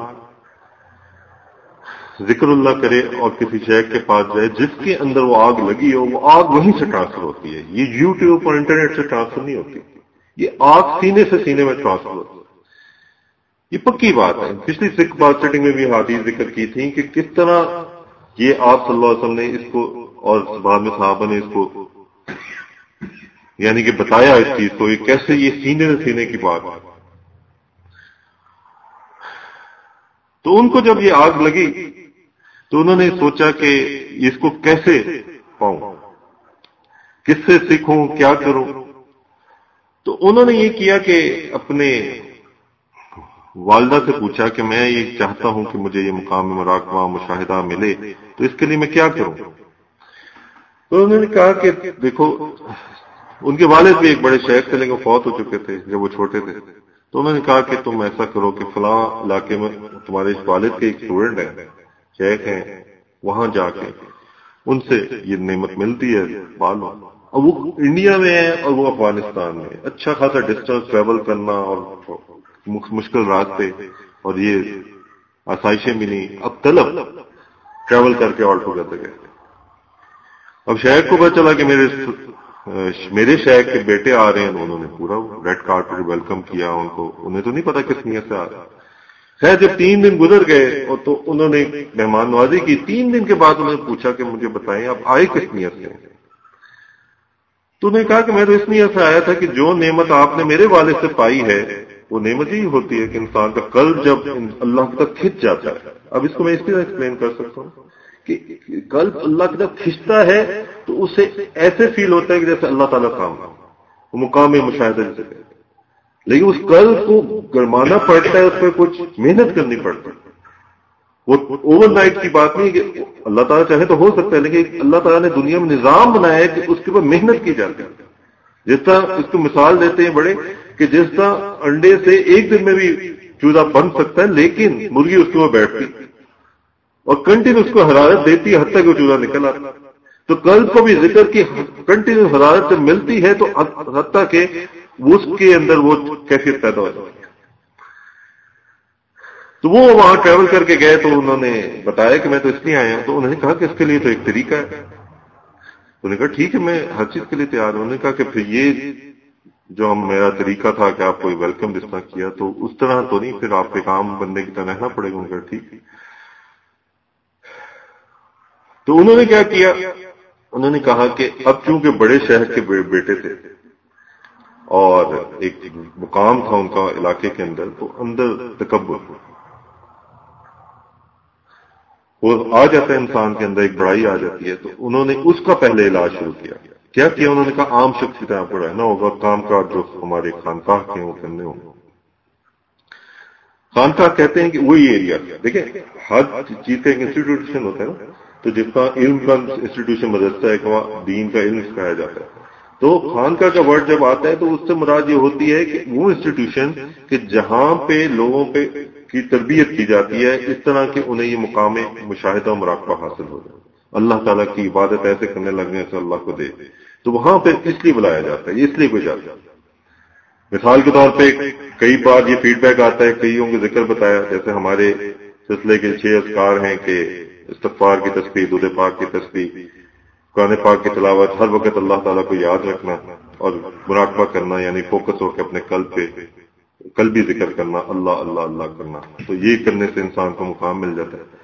S1: ذکر اللہ کرے اور کسی شیخ کے پاس جائے جس کے اندر وہ آگ لگی ہو، وہ آگ وہیں سے ٹرانسفر ہوتی ہے، یہ یوٹیوب اور انٹرنیٹ سے ٹرانسفر نہیں ہوتی، یہ آگ سینے سے سینے میں ٹرانسفر ہوتی ہے۔ یہ پکی بات ہے، پچھلی سکھ بات سیٹنگ میں بھی حدیث ذکر کی تھی کہ کس طرح یہ آپ صلی اللہ علیہ وسلم نے اس کو اور بعد میں صحابہ نے اس کو یعنی کہ بتایا اس چیز کو، یہ کیسے یہ سینے سے سینے کی بات ہے۔ تو ان کو جب یہ آگ لگی تو انہوں نے سوچا کہ اس کو کیسے پاؤں، کس سے سیکھوں، کیا کروں۔ تو انہوں نے یہ کیا کہ اپنے والدہ سے پوچھا کہ میں یہ چاہتا ہوں کہ مجھے یہ مقام مراقبہ مشاہدہ ملے، تو اس کے لیے میں کیا کروں۔ تو انہوں نے کہا کہ دیکھو، ان کے والد بھی ایک بڑے شیخ تھے لیکن فوت ہو چکے تھے جب وہ چھوٹے تھے، تو انہوں نے کہا کہ تم ایسا کرو کہ فلاں علاقے میں تمہارے والد کے ایک اسٹوڈنٹ ہیں، شیخ ہیں، وہاں جا کے ان سے یہ نعمت ملتی ہے پالو۔ اور وہ انڈیا میں ہے اور وہ افغانستان میں، اچھا خاصا ڈسٹینس ٹریول کرنا اور مشکل راستے، اور یہ آسائشیں بھی نہیں، اب طلب ٹریول کر کے آل ٹوگیدر گئے۔ اب شیخ کو پتہ چلا کہ میرے میرے شیخ کے بیٹے آ رہے ہیں، انہوں نے پورا ریڈ کارپیٹ ویلکم کیا ان کو، انہیں تو نہیں پتا کس نیت سے آ رہا۔ خیر جب تین دن گزر گئے اور تو انہوں نے مہمان نوازی کی، تین دن کے بعد انہوں نے پوچھا کہ مجھے بتائیں آپ آئے کس نیت سے؟ تو انہوں نے کہا کہ میں تو اس نیت سے آیا تھا کہ جو نعمت آپ نے میرے والد سے پائی ہے وہ نعمت ہی ہوتی ہے کہ انسان کا قلب جب اللہ کی طرف کھنچ جاتا ہے۔ اب اس کو میں اس طرح ایکسپلین کر سکتا ہوں کہ قلب اللہ کی طرف کھنچتا ہے تو اسے ایسے فیل ہوتا ہے کہ جیسے اللہ تعالیٰ سامنے، وہ مقام مشاہدہ جسے کہتے ہیں، لیکن اس قلب کو گرمانا پڑتا ہے، اس پہ کچھ محنت کرنی پڑتی ہے۔ وہ اوور نائٹ کی بات نہیں کہ اللہ تعالیٰ چاہے تو ہو سکتا ہے، لیکن اللہ تعالیٰ نے دنیا میں نظام بنایا ہے کہ اس کے اوپر محنت کی جاتی ہے. جس طرح اس کو مثال دیتے ہیں بڑے کہ جس طرح انڈے سے ایک دن میں بھی چوزا بن سکتا ہے، لیکن مرغی اس کے اوپر بیٹھتی اور کنٹینیو اس کو حرارت دیتی ہے حتیٰ کہ وہ چوزا نکل آتا. تو قلب کو بھی ذکر کی کنٹینیو حرارت سے ملتی ہے تو حتیٰ کہ اس کے اندر وہ کیفیت پیدا ہو جاتی ہے. تو وہ وہاں ٹریول کر کے گئے تو انہوں نے بتایا کہ میں تو اس لیے آیا ہوں. تو انہوں نے کہا کہ اس کے لیے تو ایک طریقہ ہے. انہوں نے کہا ٹھیک ہے میں ہر چیز کے لیے تیار ہوں. انہوں نے کہا کہ پھر یہ جو ہم میرا طریقہ تھا کہ آپ کو ویلکم جس طرح کیا تو اس طرح تو نہیں، پھر آپ کے کام بننے کی طرح رہنا پڑے گا. انہوں نے کہا ٹھیک. تو انہوں نے کیا کیا، انہوں نے کہا کہ اب چونکہ بڑے شہر کے بیٹے تھے اور ایک مقام تھا ان کا علاقے کے اندر، تو اندر تکبر وہ آ جاتا ہے، انسان کے اندر ایک بڑائی آ جاتی ہے. تو انہوں نے اس کا پہلے علاج شروع کیا. کیا کیا انہوں نے کہا عام شخص کی طرح آپ کو رہنا ہوگا، کام کاج جو ہمارے خانقاہ کے ہیں وہ کرنے ہوں گے. خانقاہ کہتے ہیں کہ وہی ایریا، دیکھیں ہر چیز کا ایک انسٹیٹیوشن ہوتا ہے نا، تو جس کا علم کا انسٹیٹیوشن مدرسہ ہے کہ وہاں دین کا علم سکھایا جاتا ہے. تو خانقاہ کا ورڈ جب آتا ہے تو اس سے مراد یہ ہوتی ہے کہ وہ انسٹیٹیوشن کہ جہاں پہ لوگوں پہ کی تربیت کی جاتی ہے اس طرح کہ انہیں یہ مقام مشاہدہ و مراقبہ حاصل ہو جائے، اللہ تعالیٰ کی عبادت ایسے کرنے لگنے سے اللہ کو دے. تو وہاں پہ اس لیے بلایا جاتا ہے، اس لیے کوئی جاتا ہے. مثال کے طور پہ کئی بار یہ فیڈ بیک آتا ہے، کئیوں کو ذکر بتایا، جیسے ہمارے سلسلے کے چھ اذکار ہیں کہ استغفار کی تسبیح، درود پاک کی تسبیح، قرآن پاک کی تلاوت، ہر وقت اللہ تعالیٰ کو یاد رکھنا اور مراقبہ کرنا، یعنی فوکس ہو کے اپنے قلب پہ قلبی ذکر کرنا، اللہ اللہ اللہ کرنا. تو یہ کرنے سے انسان کو مقام مل جاتا ہے.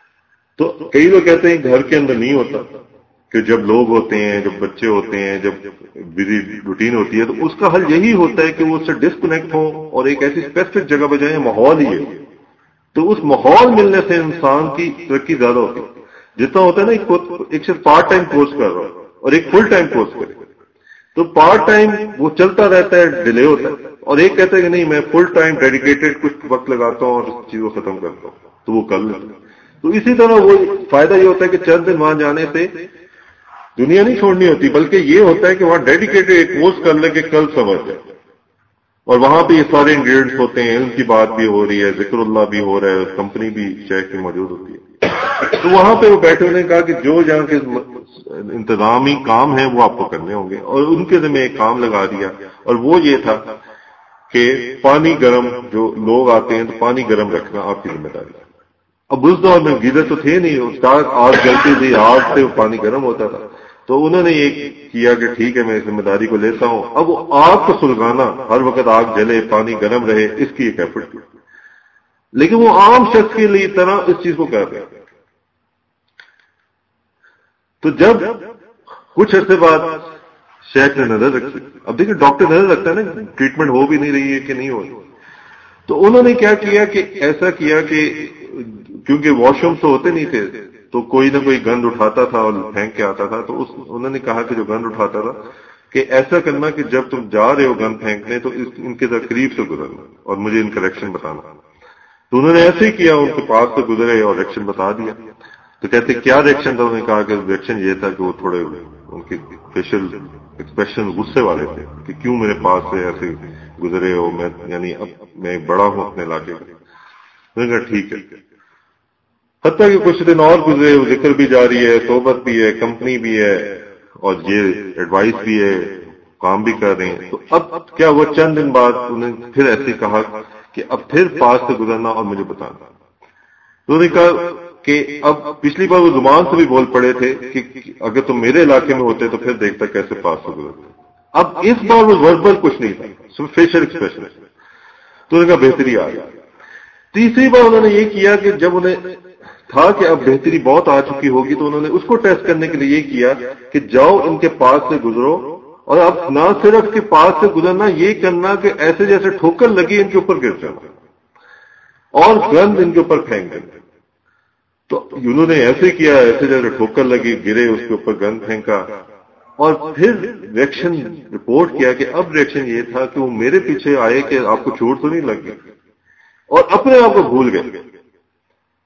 S1: تو کئی لوگ کہتے ہیں گھر کے اندر نہیں ہوتا، کہ جب لوگ ہوتے ہیں، جب بچے ہوتے ہیں، جب بزی روٹین ہوتی ہے تو اس کا حل یہی ہوتا ہے کہ وہ اس سے ڈسکنیکٹ ہو اور ایک ایسی اسپیسیفک جگہ پہ جائیں، ماحول ہی ہے. تو اس ماحول ملنے سے انسان کی ترقی زیادہ ہوتی ہے. جتنا ہوتا ہے نا ایک صرف پارٹ ٹائم کورس کر رہا ہوں اور ایک فل ٹائم کورس کرے، تو پارٹ ٹائم وہ چلتا رہتا ہے، ڈیلے ہوتا ہے، اور ایک کہتا ہے کہ نہیں میں فل ٹائم ڈیڈیکیٹڈ کچھ وقت لگاتا ہوں اور اس چیز کو ختم کرتا ہوں، تو وہ کر لیتا ہے. تو اسی طرح وہ فائدہ یہ ہوتا ہے کہ چند دن وہاں جانے سے دنیا نہیں چھوڑنی ہوتی، بلکہ یہ ہوتا ہے کہ وہاں ڈیڈیکیٹڈ ایک کورس کر لے کہ کل سمجھ جائے. اور وہاں پہ یہ سارے انگریڈینٹس ہوتے ہیں، علم کی بات بھی ہو رہی ہے، ذکر اللہ بھی ہو رہا ہے، کمپنی بھی شیخ کی موجود ہوتی ہے. تو وہاں پہ وہ بیٹھے انہوں نے کہا کہ جو جہاں کے انتظامی کام ہیں وہ آپ کو کرنے ہوں گے، اور ان کے ذمہ ایک کام لگا دیا، اور وہ یہ تھا کہ پانی گرم، جو لوگ آتے ہیں تو پانی گرم رکھنا آپ کی ذمہ داری. اب اس دور میں گیزر تو تھے نہیں، اس کا آگ جلتی تھی، آگ سے پانی گرم ہوتا تھا. تو انہوں نے یہ کیا کہ ٹھیک ہے میں اس ذمہ داری کو لیتا ہوں. اب وہ آگ کو سلگانا، ہر وقت آگ جلے، پانی گرم رہے، اس کی ایک ایفرٹ کی. لیکن وہ عام شخص کے لیے طرح اس چیز کو کر رہے ہیں. تو جب کچھ عرصے بعد شیخ نے نظر رکھی، اب دیکھیں ڈاکٹر نظر رکھتا ہے نا ٹریٹمنٹ ہو بھی نہیں رہی ہے کہ نہیں ہو رہی. تو انہوں نے کیا کیا کہ ایسا کیا کہ کیونکہ واش روم تو ہوتے نہیں تھے تو کوئی نہ کوئی گند اٹھاتا تھا اور پھینک کے آتا تھا. تو اس انہوں نے کہا کہ جو گند اٹھاتا تھا کہ ایسا کرنا کہ جب تم جا رہے ہو گند پھینکنے تو ان کے قریب سے گزرنا اور مجھے ان کا ریئیکشن بتانا. تو انہوں نے ایسے ہی کیا، ان کے پاس سے گزرے اور ریئیکشن بتا دیا. تو کہتے کیا ریئیکشن تھا؟ انہوں نے کہا کہ ریئیکشن یہ تھا کہ وہ تھوڑے ان کے فیشل ایکسپریشن غصے والے تھے کہ کیوں میرے پاس سے ایسے گزرے ہو، میں یعنی اب میں بڑا ہوں اپنے علاقے کا. انہوں نے کہا ٹھیک ہے. حتیٰ کہ کچھ دن اور گزرے، وہ ذکر بھی جاری ہے، صحبت بھی ہے، کمپنی بھی ہے، اور یہ ایڈوائس بھی ہے، کام بھی کر رہے ہیں. تو اب کیا وہ چند دن بعد انہوں نے پھر ایسے کہا کہ اب پھر پاس سے گزرنا اور مجھے بتانا. تو انہوں نے کہا کہ اب پچھلی بار وہ زبان سے بھی بول پڑے تھے کہ اگر تم میرے علاقے میں ہوتے تو پھر دیکھتا کیسے پاس سے گزرتے. اب اس بار وہ وربل کچھ نہیں تھا، صرف فیشل ایکسپریشن. تو انہوں نے کہا بہتری آ گئی. تیسری بار انہوں نے یہ کیا کہ جب انہیں تھا کہ اب بہتری بہت آ چکی ہوگی تو انہوں نے اس کو ٹیسٹ کرنے کے لیے یہ کیا کہ جاؤ ان کے پاس سے گزرو، اور اب نہ صرف کے پاس سے گزرنا، یہ کرنا کہ ایسے جیسے ٹھوکر لگی ان کے اوپر گر جانا اور گند ان کے اوپر پھینک دینا. تو انہوں نے ایسے کیا، ایسے جیسے ٹھوکر لگی، گرے، اس کے اوپر گند پھینکا، اور پھر ریئیکشن رپورٹ کیا کہ اب ریئیکشن یہ تھا کہ وہ میرے پیچھے آئے کہ آپ کو چوٹ تو نہیں لگ گئی، اور اپنے آپ کو بھول گئے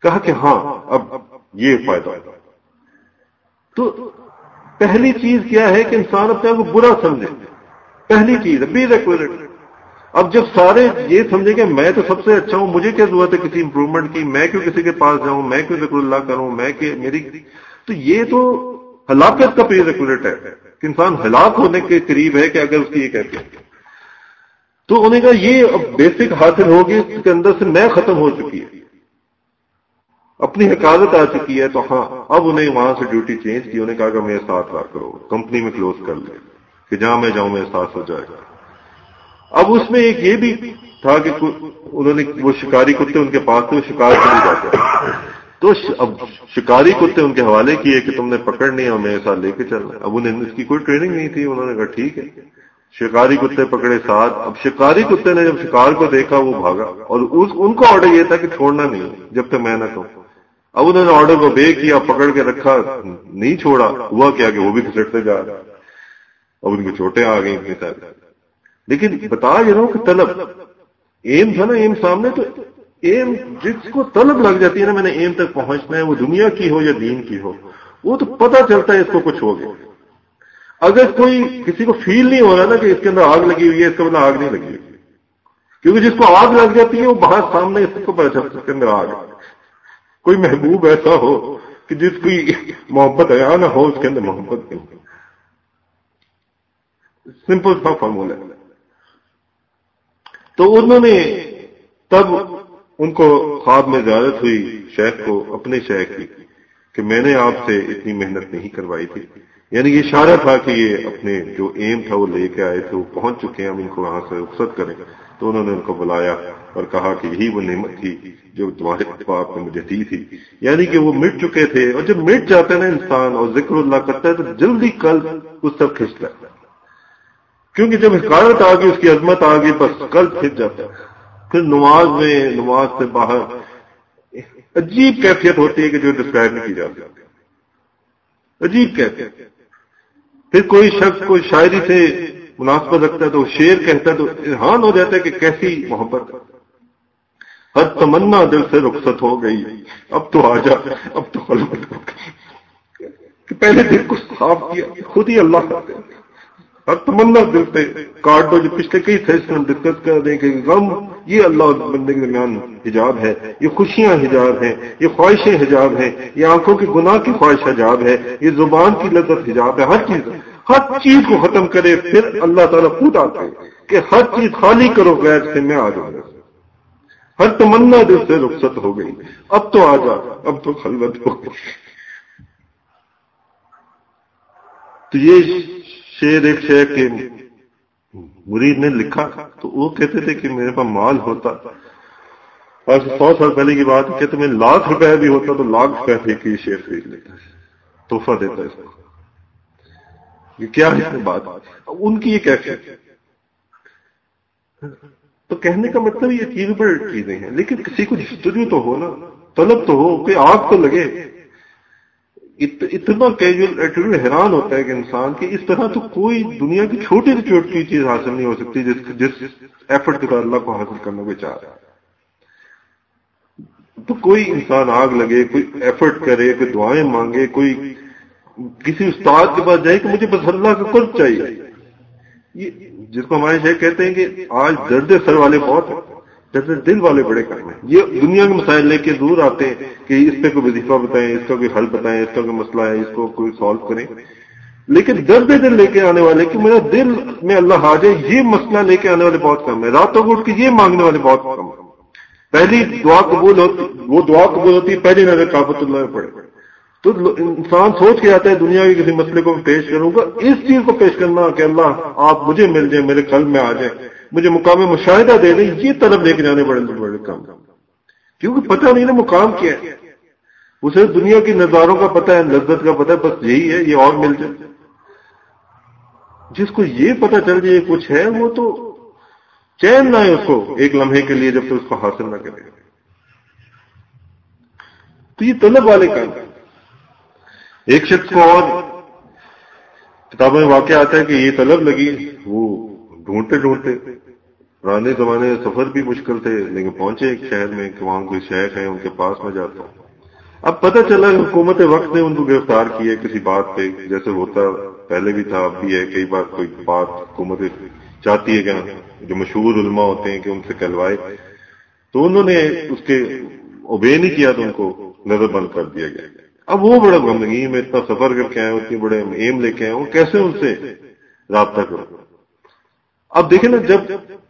S1: کہا کہ ہاں اب یہ فائدہ. تو پہلی چیز کیا ہے کہ انسان اپنے آپ کو برا سمجھے. پہلی چیز بی ریکویزٹ. اب جب سارے یہ سمجھیں کہ میں تو سب سے اچھا ہوں, مجھے کیا ضرورت ہے کسی امپروومنٹ کی, میں کیوں کسی کے پاس جاؤں, میں کیوں ذکر اللہ کروں, میں کہ میری, تو یہ تو ہلاکت کا پری ریکویزٹ ہے کہ انسان ہلاک ہونے کے قریب ہے کہ اگر اس کی یہ کیفیت. تو انہوں نے کہا یہ اب بیسک حاصل ہوگی, اس کے اندر سے میں ختم ہو چکی ہے, اپنی حفاظت آ چکی ہے. تو ہاں اب انہیں وہاں سے ڈیوٹی چینج کی. انہوں نے کہا کہ میرے ساتھ رہا کرو, کمپنی میں کلوز کر لے کہ جہاں میں جاؤں میرے ساتھ ہو جائے گا. اب اس میں ایک یہ بھی تھا کہ انہوں نے وہ شکاری کتے ان کے پاس تھے, وہ شکار کے لیے جاتے ہیں. تو اب شکاری کتے ان کے حوالے کیے کہ تم نے پکڑنی ہے اور میرے ساتھ لے کے چلنا. اب انہیں اس کی کوئی ٹریننگ نہیں تھی. انہوں نے کہا ٹھیک ہے, شکاری کتے پکڑے ساتھ. اب شکاری کتے نے جب شکار کو دیکھا وہ بھاگا, اور ان کو آرڈر یہ تھا کہ چھوڑنا نہیں جب تک میں نہ کہوں. اب انہوں نے آرڈر کو بے کیا, پکڑ کے رکھا, نہیں چھوڑا. ہوا کیا کہ وہ بھی گھسٹتے جا رہے, اب ان کو چوٹیں آ گئی اتنی ساری. لیکن بتا یہ رہا ہوں کہ طلب ایم تھا نا, ایم سامنے. تو ایم جس کو طلب لگ جاتی ہے نا, میں نے ایم تک پہنچنا ہے, وہ دنیا کی ہو یا دین کی ہو, وہ تو پتہ چلتا ہے اس کو کچھ ہو گیا. اگر کوئی کسی کو فیل نہیں ہو رہا نا کہ اس کے اندر آگ لگی ہوئی ہے, اس کا مطلب آگ نہیں لگی ہوئی, کیونکہ جس کو آگ لگ جاتی ہے وہ باہر سامنے اس کو پتہ چلتا ہے اس کے اندر آگ ہے. کوئی محبوب ایسا ہو کہ جس کی محبت عیاں نہ ہو, اس کے اندر محبت نہیں. سمپل سا فارمولا ہے. تو انہوں نے تب ان کو خواب میں زیارت ہوئی شیخ کو, اپنے شیخ کی, کہ میں نے آپ سے اتنی محنت نہیں کروائی تھی. یعنی یہ اشارہ تھا کہ یہ اپنے جو ایم تھا وہ لے کے آئے تھے, وہ پہنچ چکے ہیں, ہم ان کو وہاں سے رخصت کریں. تو انہوں نے ان کو بلایا اور کہا کہ یہی وہ نعمت تھی جو تمہارے باپ نے مجھے دی تھی. یعنی کہ وہ مٹ چکے تھے, اور جب مٹ جاتے ہیں نا انسان اور ذکر اللہ کرتا ہے تو جلدی قلب اس طرف کھنچتا ہے, کیونکہ جب حکایت آ گئی, اس کی عظمت آ گئی, بس قلب کھنچ جاتا ہے. پھر نماز میں, نماز سے باہر عجیب کیفیت ہوتی ہے کہ جو ڈسکرائب نہیں کی جاتی, عجیب کیفیت. پھر کوئی شخص کوئی شاعری سے مناسبت رکھتا ہے تو شعر کہتا ہے تو اذہان ہو جاتا ہے کہ کیسی محبت ہے. ہر تمنا دل سے رخصت ہو گئی, اب تو آ جا, اب تو خلوت ہو گئی. کہ پہلے دل کو صاف کیا, خود ہی اللہ کرتے ہیں. ہر تمنا دل سے کاٹ دو, جو پچھلے کئی سیشن ہم ڈسکس کر دیں کہ غم یہ اللہ اور بندے کے درمیان حجاب ہے, یہ خوشیاں حجاب ہیں, یہ خواہشیں حجاب ہیں, یہ آنکھوں کی گناہ کی خواہش حجاب ہے, یہ زبان کی لذت حجاب ہے. ہر چیز ہر چیز کو ختم کرے, پھر اللہ تعالیٰ خود آتے کہ ہر چیز خالی کرو غیر سے, میں آ جاؤں گا. ہر تمنا دل سے رخصت ہو گئی, اب تو آ جا, اب تو خلوت ہو گئی. تو یہ شعر ایک شعر کے مرید نے لکھا. تو وہ کہتے تھے کہ میرے پاس مال ہوتا, آج سو سال پہلے کی بات, کہتے میں لاکھ روپے بھی ہوتا تو لاکھ روپے دے کے یہ شعر خرید لیتا, تحفہ دیتا اس کو. یہ کیا ہے بات, ان کی یہ کیفیت. تو کہنے کا مطلب یہ چیزیں چیزیں ہیں, لیکن کسی کو جستجو تو ہو نا, طلب تو ہو, کوئی آگ تو لگے. اتنا کیجول ایٹیٹیوڈ حیران ہوتا ہے کہ انسان کی اس طرح تو کوئی دنیا کی چھوٹی سے چھوٹی چیز حاصل نہیں ہو سکتی جس جس ایفرٹ کے ساتھ اللہ کو حاصل کرنا کوئی چاہ رہا ہے. تو کوئی انسان آگ لگے, کوئی ایفرٹ کرے, کوئی دعائیں مانگے, کوئی کسی استاد کے پاس جائے کہ مجھے بس اللہ کا قرب چاہیے. یہ جس کو ہمارے شیخ کہتے ہیں کہ آج درد سر والے بہت ہیں, درد دل والے بڑے کم ہیں. یہ دنیا کے مسائل لے کے دور آتے ہیں کہ اس پہ کوئی وظیفہ بتائیں, اس کا کوئی حل بتائیں, اس کا کوئی مسئلہ ہے, اس کو کوئی سالو کریں. لیکن درد دل لے کے آنے والے کہ میرا دل میں اللہ آ جائے, یہ مسئلہ لے کے آنے والے بہت کم ہیں. راتوں کو اٹھ کے یہ مانگنے والے بہت کم ہیں. پہلی دعا قبول ہوتی, وہ دعا قبول ہوتی ہے پہلی نظر کعبۃ اللہ میں پڑے. تو انسان سوچ کے آتا ہے دنیا کے کسی مسئلے کو پیش کروں گا, اس چیز کو پیش کرنا کہ اللہ آپ مجھے مل جائیں, میرے قلب میں آ جائیں, مجھے مقام مشاہدہ دے دیں, یہ طلب لے کے جانے بڑے بڑے کام. کیونکہ پتہ نہیں نا مقام کیا ہے, اسے دنیا کی نظاروں کا پتہ ہے, لذت کا پتہ ہے, بس یہی ہے یہ اور مل جائے. جس کو یہ پتہ چل جائے کچھ ہے, وہ تو چین نہ ہے اس کو ایک لمحے کے لیے جب تک اس کو حاصل نہ کرے. تو یہ طلب والے کام. ایک شخص کو اور کتابوں میں واقعہ آتا ہے کہ یہ طلب لگی, وہ ڈھونڈتے ڈھونڈتے پرانے زمانے میں سفر بھی مشکل تھے، لیکن پہنچے ایک شہر میں کہ وہاں کوئی شیخ ہے، ان کے پاس میں جاتا ہوں. اب پتہ چلا کہ حکومت وقت نے ان کو گرفتار کیے کسی بات پہ، جیسے ہوتا پہلے بھی تھا اب بھی ہے، کئی بار کوئی بات حکومت چاہتی ہے کہ جو مشہور علماء ہوتے ہیں کہ ان سے کہلوائے، تو انہوں نے اس کے اوبے نہیں کیا تو ان کو نظر بند کر دیا گیا. اب وہ بڑا غمگین میں اتنا سفر کر کے آئے، اتنی بڑے ایم لے کے آئے، وہ کیسے ان سے رابطہ کرو. اب دیکھیں نا، جب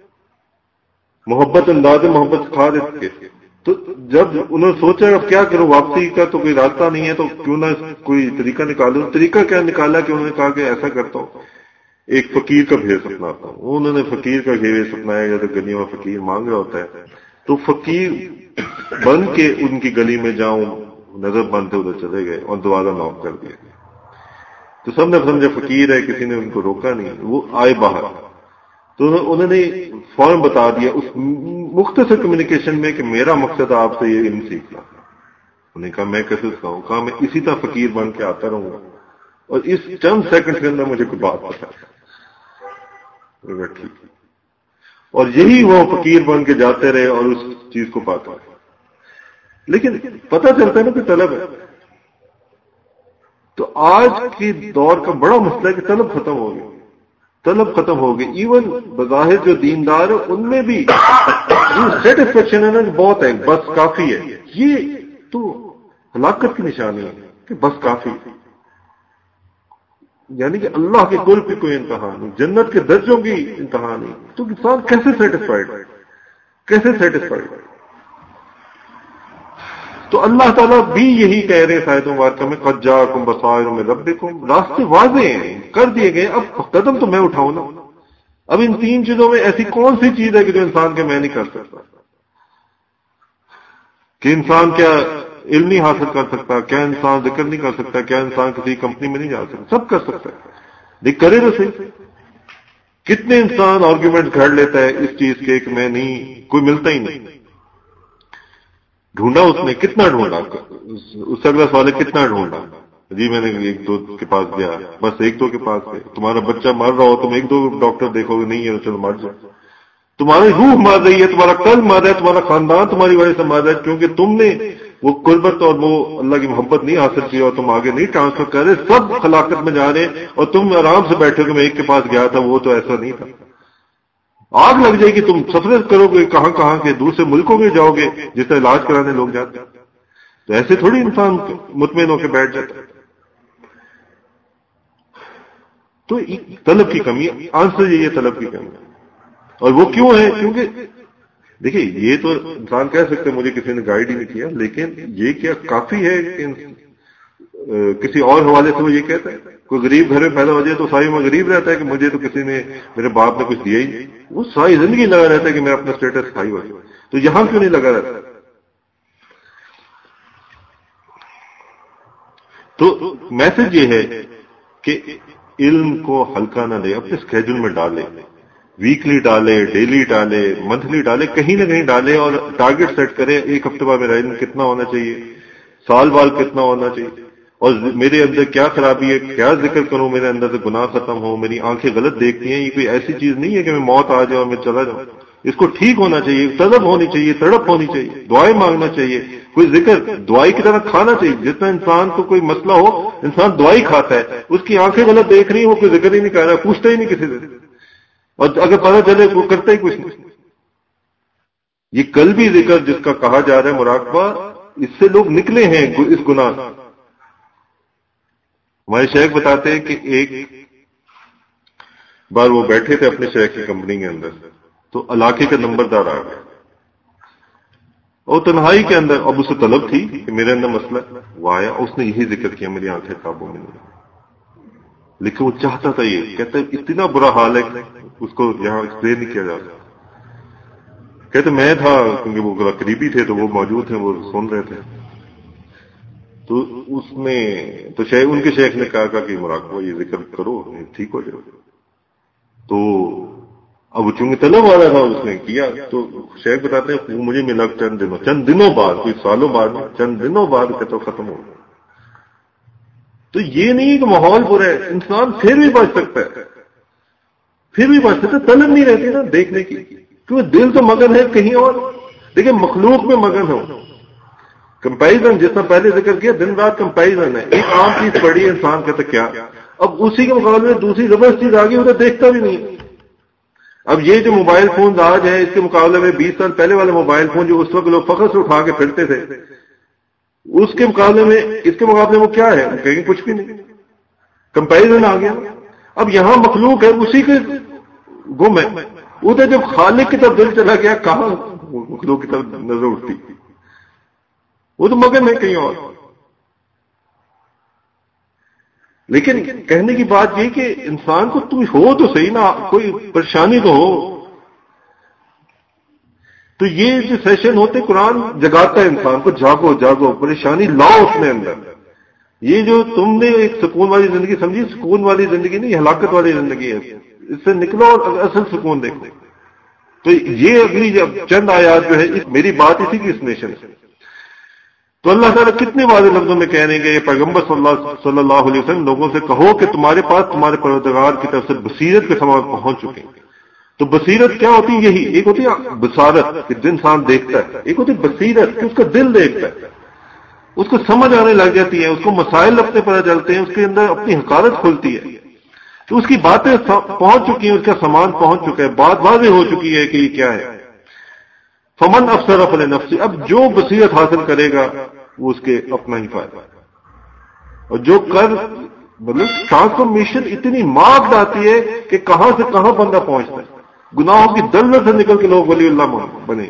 S1: محبت انداز محبت سکھا دیتے تو جب انہوں نے سوچا اب کیا کروں، واپسی کا تو کوئی راستہ نہیں ہے تو کیوں نہ کوئی طریقہ نکالو. طریقہ کیا نکالا کہ انہوں نے کہا کہ ایسا کرتا ہوں ایک فقیر کا بھیس اپناتا ہوں. انہوں نے فقیر کا بھیس اپنایا، جیسے گلیوں میں فقیر مانگ رہا ہوتا ہے، تو فقیر بن کے ان کی گلی میں جاؤں، نظر بند تھے ادھر چلے گئے اور دوبارہ نوک کر دیا. تو سب نے سمجھا فقیر ہے، کسی نے ان کو روکا نہیں. وہ آئے باہر تو انہوں نے فوراً بتا دیا اس مختصر کمیونیکیشن میں کہ میرا مقصد آپ سے یہ علم سیکھنا. انہوں نے کہا میں کیسے سکھاؤں؟ کہا میں اسی طرح فقیر بن کے آتا رہوں گا اور اس چند سیکنڈ کے اندر مجھے کوئی بات پتا ٹھیک. اور یہی وہ فقیر بن کے جاتے رہے اور اس چیز کو پاتا رہے. لیکن پتہ چلتا ہے نا کہ طلب ہے. تو آج کے دور کا بڑا مسئلہ ہے کہ طلب ختم ہو گئی، طلب ختم ہو گئی. ایون بظاہر جو دیندار ہے ان میں بھی سیٹسفیکشن ہے نا بہت ہے، بس کافی ہے. یہ تو ہلاکت کی نشانی ہے کہ بس کافی، یعنی کہ اللہ کے قرب کی کوئی انتہا نہیں، جنت کے درجوں کی انتہا نہیں. تو انسان کیسے سیٹسفائیڈ کیسے سیٹسفائیڈ تو اللہ تعالیٰ بھی یہی کہہ رہے آیت مبارکہ میں قد جاءکم بصائر من ربکم، راستے واضح ہیں، کر دیے گئے، اب قدم تو میں اٹھاؤں نا. اب ان تین چیزوں میں ایسی کون سی چیز ہے کہ جو انسان کے میں نہیں کر سکتا؟ کہ انسان کیا علم نہیں حاصل کر سکتا؟ کیا انسان ذکر نہیں کر سکتا؟ کیا انسان کسی کمپنی میں نہیں جا سکتا؟ سب کر سکتا ہے، لیکن کرے تو صحیح. کتنے انسان آرگیومنٹ گھڑ لیتا ہے اس چیز کے کہ میں نہیں، کوئی ملتا ہی نہیں. ڈھونڈا اس نے، کتنا ڈھونڈا، اس اگلا سوال ہے کتنا ڈھونڈا. جی میں نے ایک دو کے پاس گیا، بس ایک دو کے پاس گئے. تمہارا بچہ مر رہا ہو تم ایک دو ڈاکٹر دیکھو گے، نہیں ہے چلو مر جائے. تمہاری روح مر رہی ہے، تمہارا قلب مر رہا ہے، تمہارا خاندان تمہاری وجہ سے مر رہا ہے، کیونکہ تم نے وہ قربت اور وہ اللہ کی محبت نہیں حاصل کی اور تم آگے نہیں ٹرانسفر کر رہے. سب خلاقت میں جا رہے اور تم آرام سے بیٹھے کہ میں ایک کے پاس گیا تھا، وہ تو ایسا نہیں تھا. آگ لگ جائے گی، تم سفر کرو گے کہاں کہاں کے دوسرے ملکوں میں جاؤ گے جس طرح علاج کرانے لوگ جاتے ہیں. تو ایسے تھوڑی انسان مطمئن ہو کے بیٹھ جاتا. تو طلب کی کمی، آنسر یہی ہے طلب کی کمی. اور وہ کیوں ہے؟ کیونکہ دیکھیے یہ تو انسان کہہ سکتے ہیں مجھے کسی نے گائیڈ ہی نہیں کیا، لیکن یہ کیا کافی ہے کہ کسی اور حوالے سے وہ یہ کہتا ہے. کوئی غریب گھر میں پیدا ہو جائے تو ساری میں غریب رہتا ہے کہ مجھے تو کسی نے، میرے باپ نے کچھ دیا ہی نہیں. وہ ساری زندگی لگا رہتا ہے کہ میرا اپنا اسٹیٹس ہائی ہو جائے. تو یہاں کیوں نہیں لگا رہتا؟ تو میسج یہ ہے کہ علم کو ہلکا نہ لے، اپنے اسکیجول میں ڈالے، ویکلی ڈالے، ڈیلی ڈالے، منتھلی ڈالے، کہیں نہ کہیں ڈالے اور ٹارگٹ سیٹ کرے. ایک ہفتے بعد میرا علم کتنا ہونا چاہیے، سال بعد کتنا ہونا چاہیے، اور میرے اندر کیا خرابی ہے، کیا ذکر کروں میرے اندر سے گناہ ختم ہو، میری آنکھیں غلط دیکھتی ہیں. یہ کوئی ایسی چیز نہیں ہے کہ میں موت آ جائے اور میں چلا جاؤں. اس کو ٹھیک ہونا چاہیے، طلب ہونی چاہیے، تڑپ ہونی چاہیے، دعائیں مانگنا چاہیے، کوئی ذکر دعائی کی طرح کھانا چاہیے. جتنا انسان کو کوئی مسئلہ ہو انسان دعائی کھاتا ہے، اس کی آنکھیں غلط دیکھ رہی ہیں، وہ کوئی ذکر ہی نہیں کر رہا، پوچھتا ہی نہیں کسی سے، اور اگر پتہ چلے وہ کرتا ہی کچھ نہیں. یہ قلبی ذکر جس کا کہا جا رہا ہے مراقبہ، اس سے لوگ نکلے ہیں اس گناہ سے. ہمارے شیخ بتاتے ہیں کہ ایک بار وہ بیٹھے تھے اپنے شیخ کی کمپنی کے اندر، تو علاقے کا نمبردار آ گیا اور تنہائی کے اندر، اب اسے طلب تھی کہ میرے اندر مسئلہ، وہ آیا، اس نے یہی ذکر کیا میری آنکھیں قابو میں نہیں. لیکن وہ چاہتا تھا، یہ کہتا ہے اتنا برا حال ہے کہ اس کو یہاں ایکسپلین نہیں کیا جا سکتا. کہتے میں تھا کیونکہ وہ قریبی تھے تو وہ موجود تھے، وہ سن رہے تھے. تو اس نے تو شیخ، ان کے شیخ نے کہا کہ مراقبہ یہ ذکر کرو ٹھیک ہو جائے. تو اب چونکہ طلب والا تھا اس نے کیا. تو شیخ بتاتے ہیں وہ مجھے ملا چند دنوں چند دنوں بعد، کوئی سالوں بعد، چند دنوں بعد کہ تو ختم ہو گیا. تو یہ نہیں کہ ماحول برا ہے، انسان پھر بھی بچ سکتا ہے، پھر بھی بچ سکتا ہے. طلب نہیں رہتی نا دیکھنے کی. کیونکہ دل تو مگن ہے کہیں اور. دیکھیں مخلوق میں مگن ہو. کمپیریزن جس طرح پہلے ذکر کیا دن رات کمپیریزن ہے. ایک عام چیز پڑی ہے انسان کہتا کیا, اب اسی کے مقابلے میں دوسری زبردست چیز آ گئی اسے دیکھتا بھی نہیں. اب یہ جو موبائل فون آج ہیں اس کے مقابلے میں بیس سال پہلے والے موبائل فون جو اس وقت لوگ فخر سے اٹھا کے پھرتے تھے, اس کے مقابلے میں اس کے مقابلے میں کیا ہے, کہیں گے کچھ بھی نہیں. کمپیریزن آ گیا. اب یہاں مخلوق ہے اسی کے گم ہے. ادھر جب خالق کی طرف دل چلا گیا کہاں مخلوق کی طرف نظر اٹھتی, وہ تو مگن ہے کہیں اور. لیکن کہنے کی بات یہ کہ انسان کو تم ہو تو صحیح نا, کوئی پریشانی تو ہو. تو یہ جو سیشن ہوتے قرآن جگاتا ہے انسان کو, جاگو جاگو پریشانی لاؤ اپنے اندر. یہ جو تم نے ایک سکون والی زندگی سمجھی, سکون والی زندگی نہیں ہلاکت والی زندگی ہے. اس سے نکلو اور اصل سکون دیکھو. تو یہ اگلی جب چند آیات جو ہے اس میری بات اسی کی اسٹیشن ہے. تو اللہ تعالیٰ کتنے واضح لفظوں میں کہہ رہے ہیں کہ یہ پیغمبر صلی اللہ صلی اللہ علیہ وسلم لوگوں سے کہو کہ تمہارے پاس تمہارے پروردگار کی طرف سے بصیرت کے سامان پہنچ چکے ہیں. تو بصیرت کیا ہوتی ہے؟ یہی ایک ہوتی ہے بصارت کہ جو انسان دیکھتا ہے, ایک ہوتی ہے بصیرت کہ اس کا دل دیکھتا ہے, اس کو سمجھ آنے لگ جاتی ہے, اس کو مسائل اپنے پتہ چلتے ہیں, اس کے اندر اپنی حقارت کھلتی ہے. تو اس کی باتیں پہنچ چکی ہیں, اس کا سامان پہنچ چکا ہے, بات واضح ہو چکی ہے کہ یہ کیا ہے. فمن ابصر فلنفسہ, اب جو بصیرت حاصل کرے گا وہ اس کے اپنا ہی فائدہ ہے. اور جو کر مطلب ٹرانسفارمیشن اتنی مارکڈ آتی ہے کہ کہاں سے کہاں بندہ پہنچتا ہے, گناہوں کی دلدل سے نکل کے لوگ ولی اللہ بنے.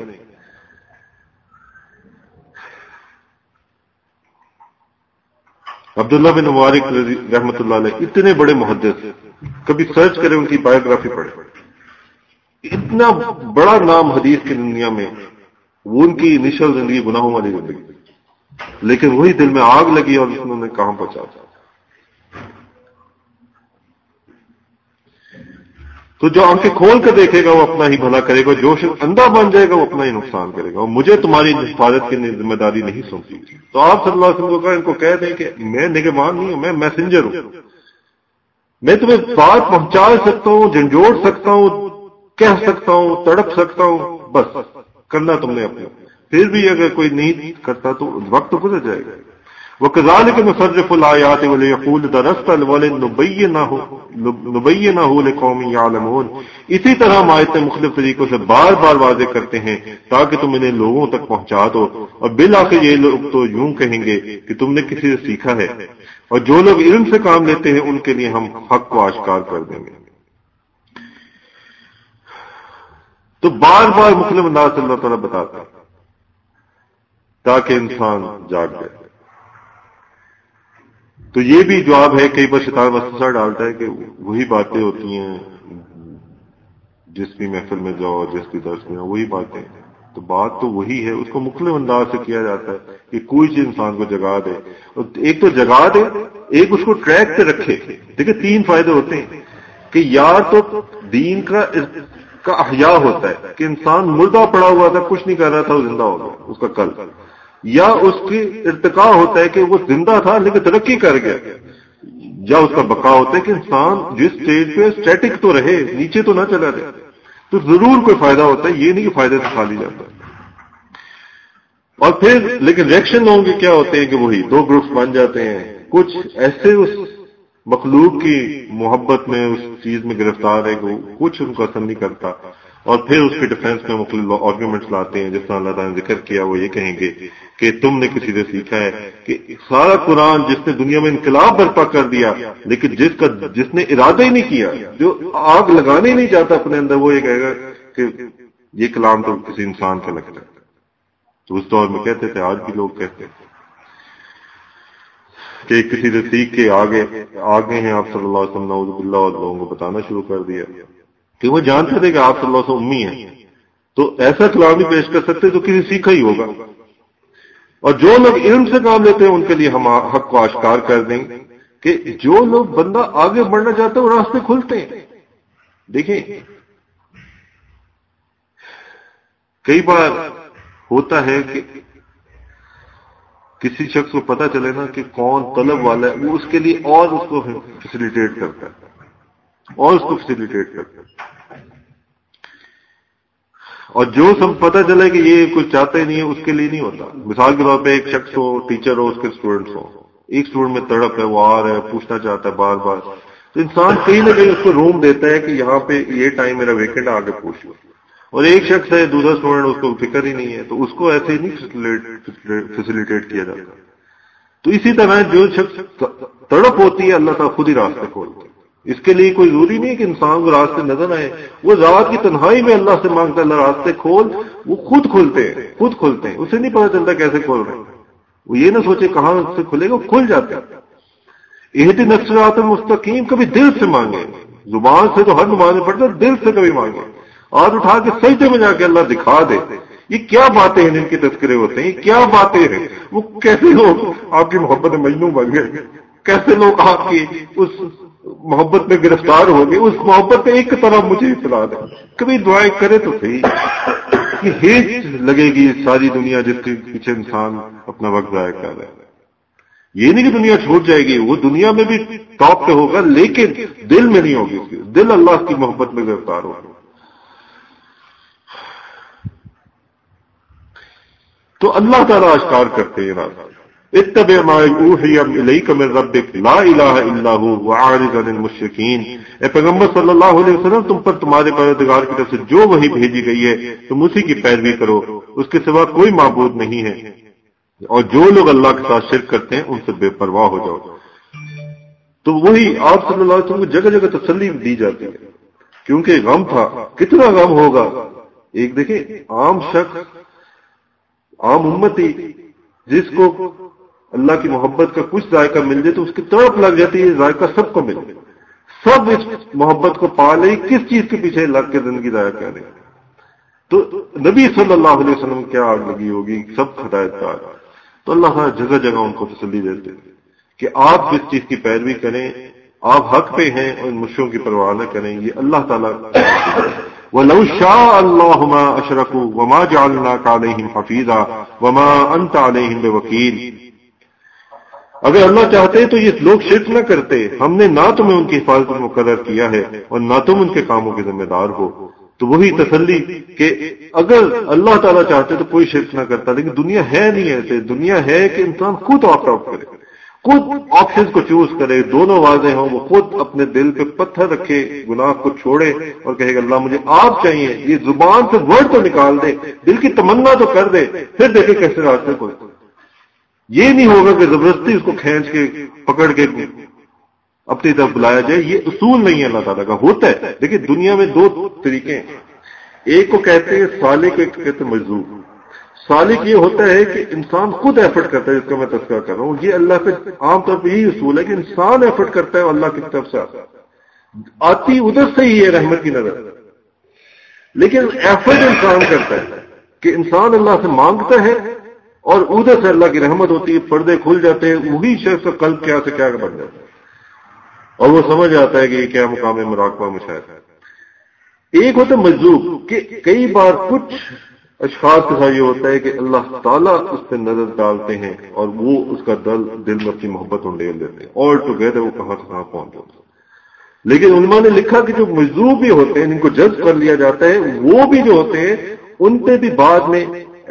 S1: عبداللہ بن مبارک رحمۃ اللہ علیہ اتنے بڑے محدث, کبھی سرچ کریں ان کی بایوگرافی پڑھیں, اتنا بڑا نام حدیث کی دنیا میں. وہ ان کی انیشل زندگی گناہوں والی زندگی, لیکن وہی دل میں آگ لگی اور انہوں نے کہاں پہنچا. تو جو آنکھیں کھول کے دیکھے گا وہ اپنا ہی بھلا کرے گا, جو شخص اندھا بن جائے گا وہ اپنا ہی نقصان کرے گا. اور مجھے تمہاری حفاظت کی ذمہ داری نہیں سونپی. تو آپ صلی اللہ علیہ وسلم کو ان کو کہہ دیں کہ میں نگہبان نہیں ہوں, میں میسنجر ہوں. میں تمہیں بات پہنچا سکتا ہوں, جھنجھوڑ سکتا ہوں, کہہ سکتا ہوں, تڑپ سکتا ہوں, بس کرنا تم نے اپنا. پھر بھی اگر کوئی نہیں کرتا تو وقت تو گزر جائے گا. وَكَذَلِكَ نُصَرِّفُ الْآيَاتِ وَلِيَقُولُوا دَرَسْتَ وَلِنُبَيِّنَهُ لِقَوْمٍ يَعْلَمُونَ. اسی طرح ہم آیتیں مختلف طریقوں سے بار بار واضح کرتے ہیں تاکہ تم انہیں لوگوں تک پہنچا دو. اور بالآخر یہ لوگ تو یوں کہیں گے کہ تم نے کسی سے سیکھا ہے, اور جو لوگ علم سے کام لیتے ہیں ان کے لیے ہم حق کو آشکار کر دیں گے. تو بار بار مختلف انداز سے اللہ تعالیٰ بتاتا ہے تاکہ انسان جاگ جائے. تو یہ بھی جواب ہے, کئی بار شیطان وسوسہ ڈالتا ہے کہ وہی باتیں ہوتی ہیں جس بھی محفل میں جاؤ, جس بھی درس میں جاؤ, وہی باتیں. تو بات تو وہی ہے, اس کو مختلف انداز سے کیا جاتا ہے کہ کوئی چیز انسان کو جگا دے. ایک تو جگا دے, ایک اس کو ٹریک پہ رکھے. دیکھیں تین فائدے ہوتے ہیں کہ یا تو دین کا کا احیاء ہوتا ہے کہ انسان مردہ پڑا ہوا تھا, کچھ نہیں کر رہا تھا, وہ زندہ ہو گیا اس کا کل. یا اس کی ارتقاء ہوتا ہے کہ وہ زندہ تھا لیکن ترقی کر گیا. یا اس کا بقا ہوتا ہے کہ انسان جس اسٹیج پہ اسٹیٹک تو رہے, نیچے تو نہ چلا جائے. تو ضرور کوئی فائدہ ہوتا ہے, یہ نہیں کہ فائدے سے خالی جاتا ہے. اور پھر لیکن ریئیکشن لوگوں کے کیا ہوتے ہیں کہ وہی دو گروپس بن جاتے ہیں. کچھ ایسے اس مخلوق کی محبت میں اس چیز میں گرفتار ہے کہ کچھ ان کو اثر نہیں کرتا, اور پھر اس کے ڈیفینس میں مختلف آرگومنٹس لاتے ہیں. جس طرح اللہ تعالیٰ نے ذکر کیا وہ یہ کہیں گے کہ تم نے کسی سے سیکھا ہے کہ سارا قرآن جس نے دنیا میں انقلاب برپا کر دیا, لیکن جس کا جس نے ارادہ ہی نہیں کیا, جو آگ لگانے ہی نہیں چاہتا اپنے اندر, وہ یہ کہے گا کہ یہ کلام تو کسی انسان کا لگتا ہے. تو اس دور میں کہتے تھے, آج بھی لوگ کہتے ہیں کہ کسی سے سیکھ کے آگے آگے ہیں آپ صلی اللہ علیہ وسلم, نعوذ باللہ, اور لوگوں کو بتانا شروع کر دیا کہ وہ جانتے تھے کہ آپ صلی اللہ علیہ وسلم امی ہیں, تو ایسا کلام بھی پیش کر سکتے تو کسی سیکھا ہی ہوگا. اور جو لوگ علم سے کام لیتے ہیں ان کے لیے ہم حق کو آشکار کر دیں کہ جو لوگ بندہ آگے بڑھنا چاہتے ہیں وہ راستے کھلتے ہیں. دیکھیں کئی بار ہوتا ہے کہ کسی شخص کو پتا چلے نا کہ کون طلب والا ہے, وہ اس کے لیے اور اس کو فیسیلیٹیٹ کرتا ہے, اور اس کو فیسیلیٹیٹ کرتا ہے. اور جو سب پتہ چلے کہ یہ کچھ چاہتے نہیں ہے اس کے لیے نہیں ہوتا. مثال کے طور پہ ایک شخص ہو، ٹیچر ہو، اس کے اسٹوڈنٹس ہو، ایک اسٹوڈنٹ میں تڑپ ہے، وہ آ رہا ہے، پوچھنا چاہتا ہے بار بار، تو انسان کہیں نہ کہیں اس کو روم دیتا ہے کہ یہاں پہ یہ ٹائم میرا ویکنڈ ہے، آگے پوچھ لو. اور ایک شخص ہے، دوسرا اسٹوڈنٹ، اس کو فکر ہی نہیں ہے، تو اس کو ایسے ہی نہیں فیسیلیٹیٹ کیا جاتا. تو اسی طرح جو شخص تڑپ ہوتی ہے اللہ تعالیٰ خود ہی راستے کھولتے ہیں. اس کے لیے کوئی ضروری نہیں کہ انسان کو راستے نظر آئے، وہ رات کی تنہائی میں اللہ سے مانگتا ہے اللہ راستے کھول، وہ خود کھلتے ہیں، خود کھلتے ہیں، اسے نہیں پتا چلتا کیسے کھول رہے ہیں. وہ یہ نہ سوچے کہاں سے کھلے گا، وہ کھل جاتے ہیں. اہدنا الصراط المستقیم کبھی دل سے مانگے، زبان سے تو ہر نماز میں پڑھتا، دل سے کبھی مانگے، اور اٹھا کے سجدے میں جا کے اللہ دکھا دے. یہ کیا باتیں ہیں جن کے تذکرے ہوتے ہیں، یہ کیا باتیں ہیں. وہ کیسے لوگ آپ کی محبت میں مجنون بن گئے، کیسے لوگ آپ کی اس محبت میں گرفتار ہو گئے. اس محبت میں ایک طرف مجھے اطلاع دے. کبھی دعائیں کرے تو صحیح کہ ہیچ لگے گی ساری دنیا جس کے پیچھے انسان اپنا وقت ضائع کر رہا ہے. یہ نہیں کہ دنیا چھوٹ جائے گی، وہ دنیا میں بھی ٹاپ پہ ہوگا لیکن دل میں نہیں ہوگی، اس کی دل اللہ کی محبت میں گرفتار ہوگا. تو اللہ تعالیٰ اشکار کرتے ہیں راستہ، اتبع ما اوحی الیک من ربک لا الہ الا هو واعرض عن المشرکین. اے پیغمبر صلی اللہ علیہ وسلم، تم پر تمہارے پروردگار کی طرف سے جو وحی بھیجی گئی ہے تم اسی کی پیروی کرو، اس کے سوا کوئی معبود نہیں ہے، اور جو لوگ اللہ کے ساتھ شرک کرتے ہیں ان سے بے پرواہ ہو جاؤ. تو وہی آپ صلی اللہ علیہ وسلم کو جگہ جگہ تسلی دی جاتی ہے، کیونکہ غم تھا. کتنا غم ہوگا. ایک دیکھیں عام شخص، عام امتی، جس کو اللہ کی محبت کا کچھ ذائقہ مل جائے تو اس کی تڑپ لگ جاتی ہے ذائقہ سب کو ملے، سب اس محبت کو پا لے، کس چیز کے پیچھے لگ کے زندگی ضائع کر رہے. تو نبی صلی اللہ علیہ وسلم کیا آگ لگی ہوگی، سب ہدایت کار. تو اللہ تعالیٰ جگہ جگہ ان کو تسلی دیتے ہیں کہ آپ جس چیز کی پیروی کریں آپ حق پہ ہیں، اور ان مشرکوں کی پرواہ نہ کریں. یہ اللہ تعالیٰ وَلَوْ شَاءَ اللَّهُ مَا أَشْرَكُوا وَمَا جَعَلْنَاكَ عَلَيْهِمْ حَفِيظًا وَمَا أَنْتَ عَلَيْهِمْ بِوَكِيلٍ. اگر اللہ چاہتے تو یہ لوگ شرک نہ کرتے، ہم نے نہ تمہیں ان کی حفاظت مقرر کیا ہے اور نہ تم ان کے کاموں کے ذمہ دار ہو. تو وہی تسلی کہ اگر اللہ تعالیٰ چاہتے تو کوئی شرک نہ کرتا، لیکن دنیا ہے نہیں ایسے. دنیا ہے کہ انسان خود آپٹ آؤٹ کرے، خود آپشنز کو چوز کرے، دونوں واضح ہوں، وہ خود اپنے دل پہ پتھر رکھے، گناہ کو چھوڑے اور کہے کہ اللہ مجھے آپ چاہیے. یہ زبان سے ورڈ تو نکال دے، دل کی تمنا تو کر دے، پھر دیکھے کیسے راستے کو. یہ نہیں ہوگا کہ زبردستی اس کو کھینچ کے پکڑ کے اپنی طرف بلایا جائے. یہ اصول نہیں ہے اللہ تعالیٰ کا. ہوتا ہے دیکھیں دنیا میں دو طریقے ہیں، ایک کو کہتے ہیں سالک، ایک کہتے ہیں مجذوب. سالک یہ ہوتا ہے کہ انسان خود ایفرٹ کرتا ہے، جس کا میں تذکرہ کر رہا ہوں. یہ اللہ پہ عام طور پہ یہی اصول ہے کہ انسان ایفرٹ کرتا ہے اور اللہ کی طرف سے آتا ہے، آتی ادھر سے ہی ہے رحمت کی نظر. لیکن ایفرٹ انسان کرتا ہے کہ انسان اللہ سے مانگتا ہے اور ادھر سے اللہ کی رحمت ہوتی ہے، پردے کھل جاتے ہیں، وہی شخص کا قلب کیا سے کیا بن جاتا ہے اور وہ سمجھ آتا ہے کہ یہ کیا مقام مراقبہ مشاہدہ ہے. ایک ہوتا ہے مجذوب، کہ کئی بار کچھ اشخاص کے ساتھ یہ ہوتا ہے کہ اللہ تعالیٰ اس پہ نظر ڈالتے ہیں اور وہ اس کا دل دل میں اپنی محبت انڈیل دیتے ہیں، آل ٹوگیدر وہ کہاں سے کہاں پہنچ جاتے ہیں. لیکن علماء نے لکھا کہ جو مجذوب بھی ہوتے ہیں، ان کو جذب کر لیا جاتا ہے، وہ بھی جو ہوتے ہیں ان پہ بھی بعد میں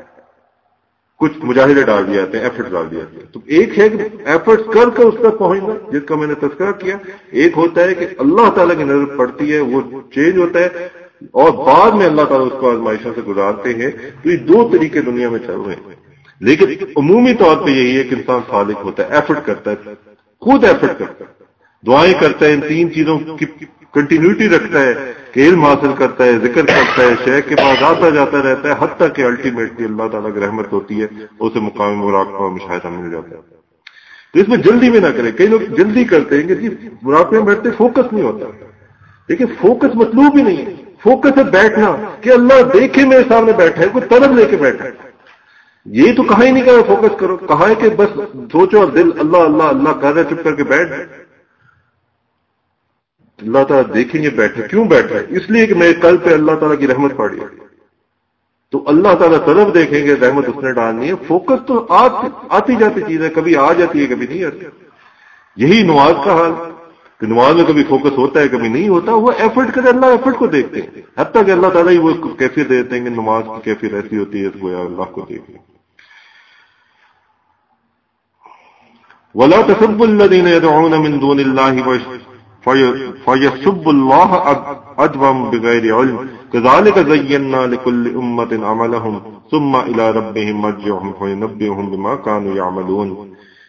S1: کچھ مجاہدے ڈال دیے جاتے ہیں، ایفرٹ ڈال دیے جاتے ہیں. تو ایک ہے کہ ایفرٹس کر کر اس تک پہنچنا جس کا میں نے تذکرہ کیا، ایک ہوتا ہے کہ اللہ تعالیٰ کی نظر پڑتی ہے، وہ چینج ہوتا ہے اور بعد میں اللہ تعالیٰ اس کو آزمائشوں سے گزارتے ہیں. تو یہ دو طریقے دنیا میں چل رہے ہیں، لیکن عمومی طور پہ یہی ہے کہ انسان صالح ہوتا ہے، ایفرٹ کرتا ہے، خود ایفرٹ کرتا ہے، دعائیں کرتا ہے، ان تین چیزوں کی کنٹینیوٹی رکھتا ہے کہ علم حاصل کرتا ہے، ذکر کرتا ہے، شیخ کے پاس آتا جاتا رہتا ہے، حتیٰ کہ الٹیمیٹلی اللہ تعالیٰ کی رحمت ہوتی ہے، اسے مقام مراقبہ مشاہدہ مل جاتا ہے. تو اس میں جلدی بھی نہ کرے. کئی لوگ جلدی کرتے ہیں کہ جی مراقبے میں بیٹھتے فوکس نہیں ہوتا، لیکن فوکس مطلوب ہی نہیں ہے. فوکس ہے بیٹھنا کہ اللہ دیکھے میرے سامنے بیٹھا ہے، کوئی طلب لے کے بیٹھا ہے. یہ تو کہا ہی نہیں کہ فوکس کرو، کہا ہے کہ بس سوچو اور دل اللہ اللہ اللہ کر رہا ہے، چپ کر کے بیٹھ. اللہ تعالیٰ دیکھیں گے بیٹھے کیوں بیٹھا ہے، اس لیے کہ میرے قلب پہ اللہ تعالیٰ کی رحمت پڑی ہے. تو اللہ تعالیٰ طرف دیکھیں گے، رحمت اس نے ڈالنی ہے. فوکس تو آتی جاتی چیز ہے، کبھی آ جاتی ہے کبھی نہیں آتی. یہی نماز کا حال، کہ نماز میں کبھی فوکس ہوتا ہے کبھی نہیں ہوتا، وہ ایفرٹ کرے، اللہ ایفرٹ کو دیکھتے ہیں، حتیٰ کہ اللہ تعالیٰ ہی وہ کیفیت دیتے ہیں کہ نماز کی کیفیت ایسی ہوتی ہے تو وہ اللہ کو دیکھیں۔ وَلَا تَسُبُّوا الَّذِينَ يَدْعُونَ مِن دُونِ اللَّهِ فَيَسُبُّوا اللَّهَ عَدْوًا بِغَيْرِ عِلْمٍ كَذَلِكَ زَيَّنَّا لِكُلِّ أُمَّةٍ عَمَلَهُمْ ثُمَّ إِلَى رَبِّهِمْ مَرْجِعُهُمْ فَيُنَبِّئُهُم بِمَا كَانُوا يَعْمَلُونَ۔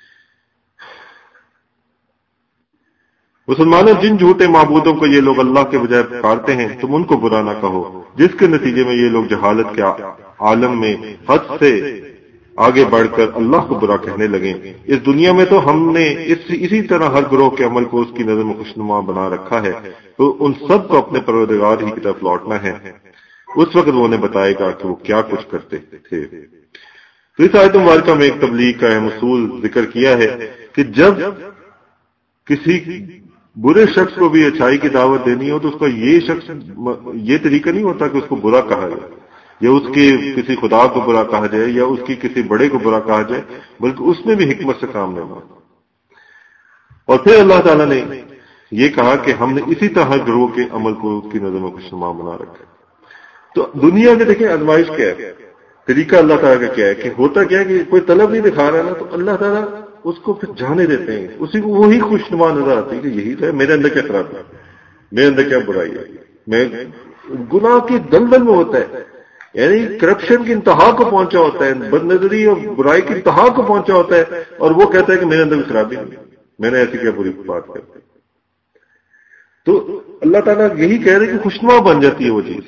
S1: مسلمانوں، جن جھوٹے معبودوں کو یہ لوگ اللہ کے بجائے پکارتے ہیں تم ان کو برا نہ کہو، جس کے نتیجے میں یہ لوگ جہالت کے عالم میں حد سے آگے بڑھ کر اللہ کو برا کہنے لگیں۔ اس دنیا میں تو ہم نے اس اسی طرح ہر گروہ کے عمل کو اس کی نظر میں خوشنما بنا رکھا ہے، تو ان سب کو اپنے پروردگار ہی کی طرف لوٹنا ہے، اس وقت وہ انہیں بتائے گا کہ وہ کیا کچھ کرتے تھے۔ تو اس آیت مبارکہ میں ایک تبلیغ کا اہم اصول ذکر کیا ہے کہ جب کسی برے شخص کو بھی اچھائی کی دعوت دینی ہو تو اس کا یہ شخص یہ طریقہ نہیں ہوتا کہ اس کو برا کہا جائے یا اس کے کسی خدا کو برا کہا جائے یا اس کی کسی بڑے کو برا کہا جائے، بلکہ اس میں بھی حکمت سے کام لینا۔ اور پھر اللہ تعالیٰ نے یہ کہا کہ ہم نے اسی طرح گروہ کے عمل کو اس کی نظر میں خوشنما بنا رکھا۔ تو دنیا میں دیکھیں آزمائش کیا ہے، طریقہ اللہ تعالیٰ کا کیا ہے کہ ہوتا کیا ہے کہ کوئی طلب نہیں دکھا رہا نا تو اللہ تعالیٰ اس کو پھر جانے دیتے ہیں، اسی کو وہی خوشنما نظر آتی ہے کہ یہی تو ہے، میرے اندر کیا خرابی ہے، میرے اندر کیا برائی ہے، میں گناہ کی دلدل میں ہوتا ہے، یعنی کرپشن کی انتہا کو پہنچا ہوتا ہے، بد نظری اور برائی کی انتہا کو پہنچا ہوتا ہے، اور وہ کہتا ہے کہ میرے اندر خرابی نہیں، میں نے ایسی کیا بری بات کر دی۔ تو اللہ تعالیٰ یہی کہہ رہے کہ خوشنما بن جاتی ہے وہ چیز،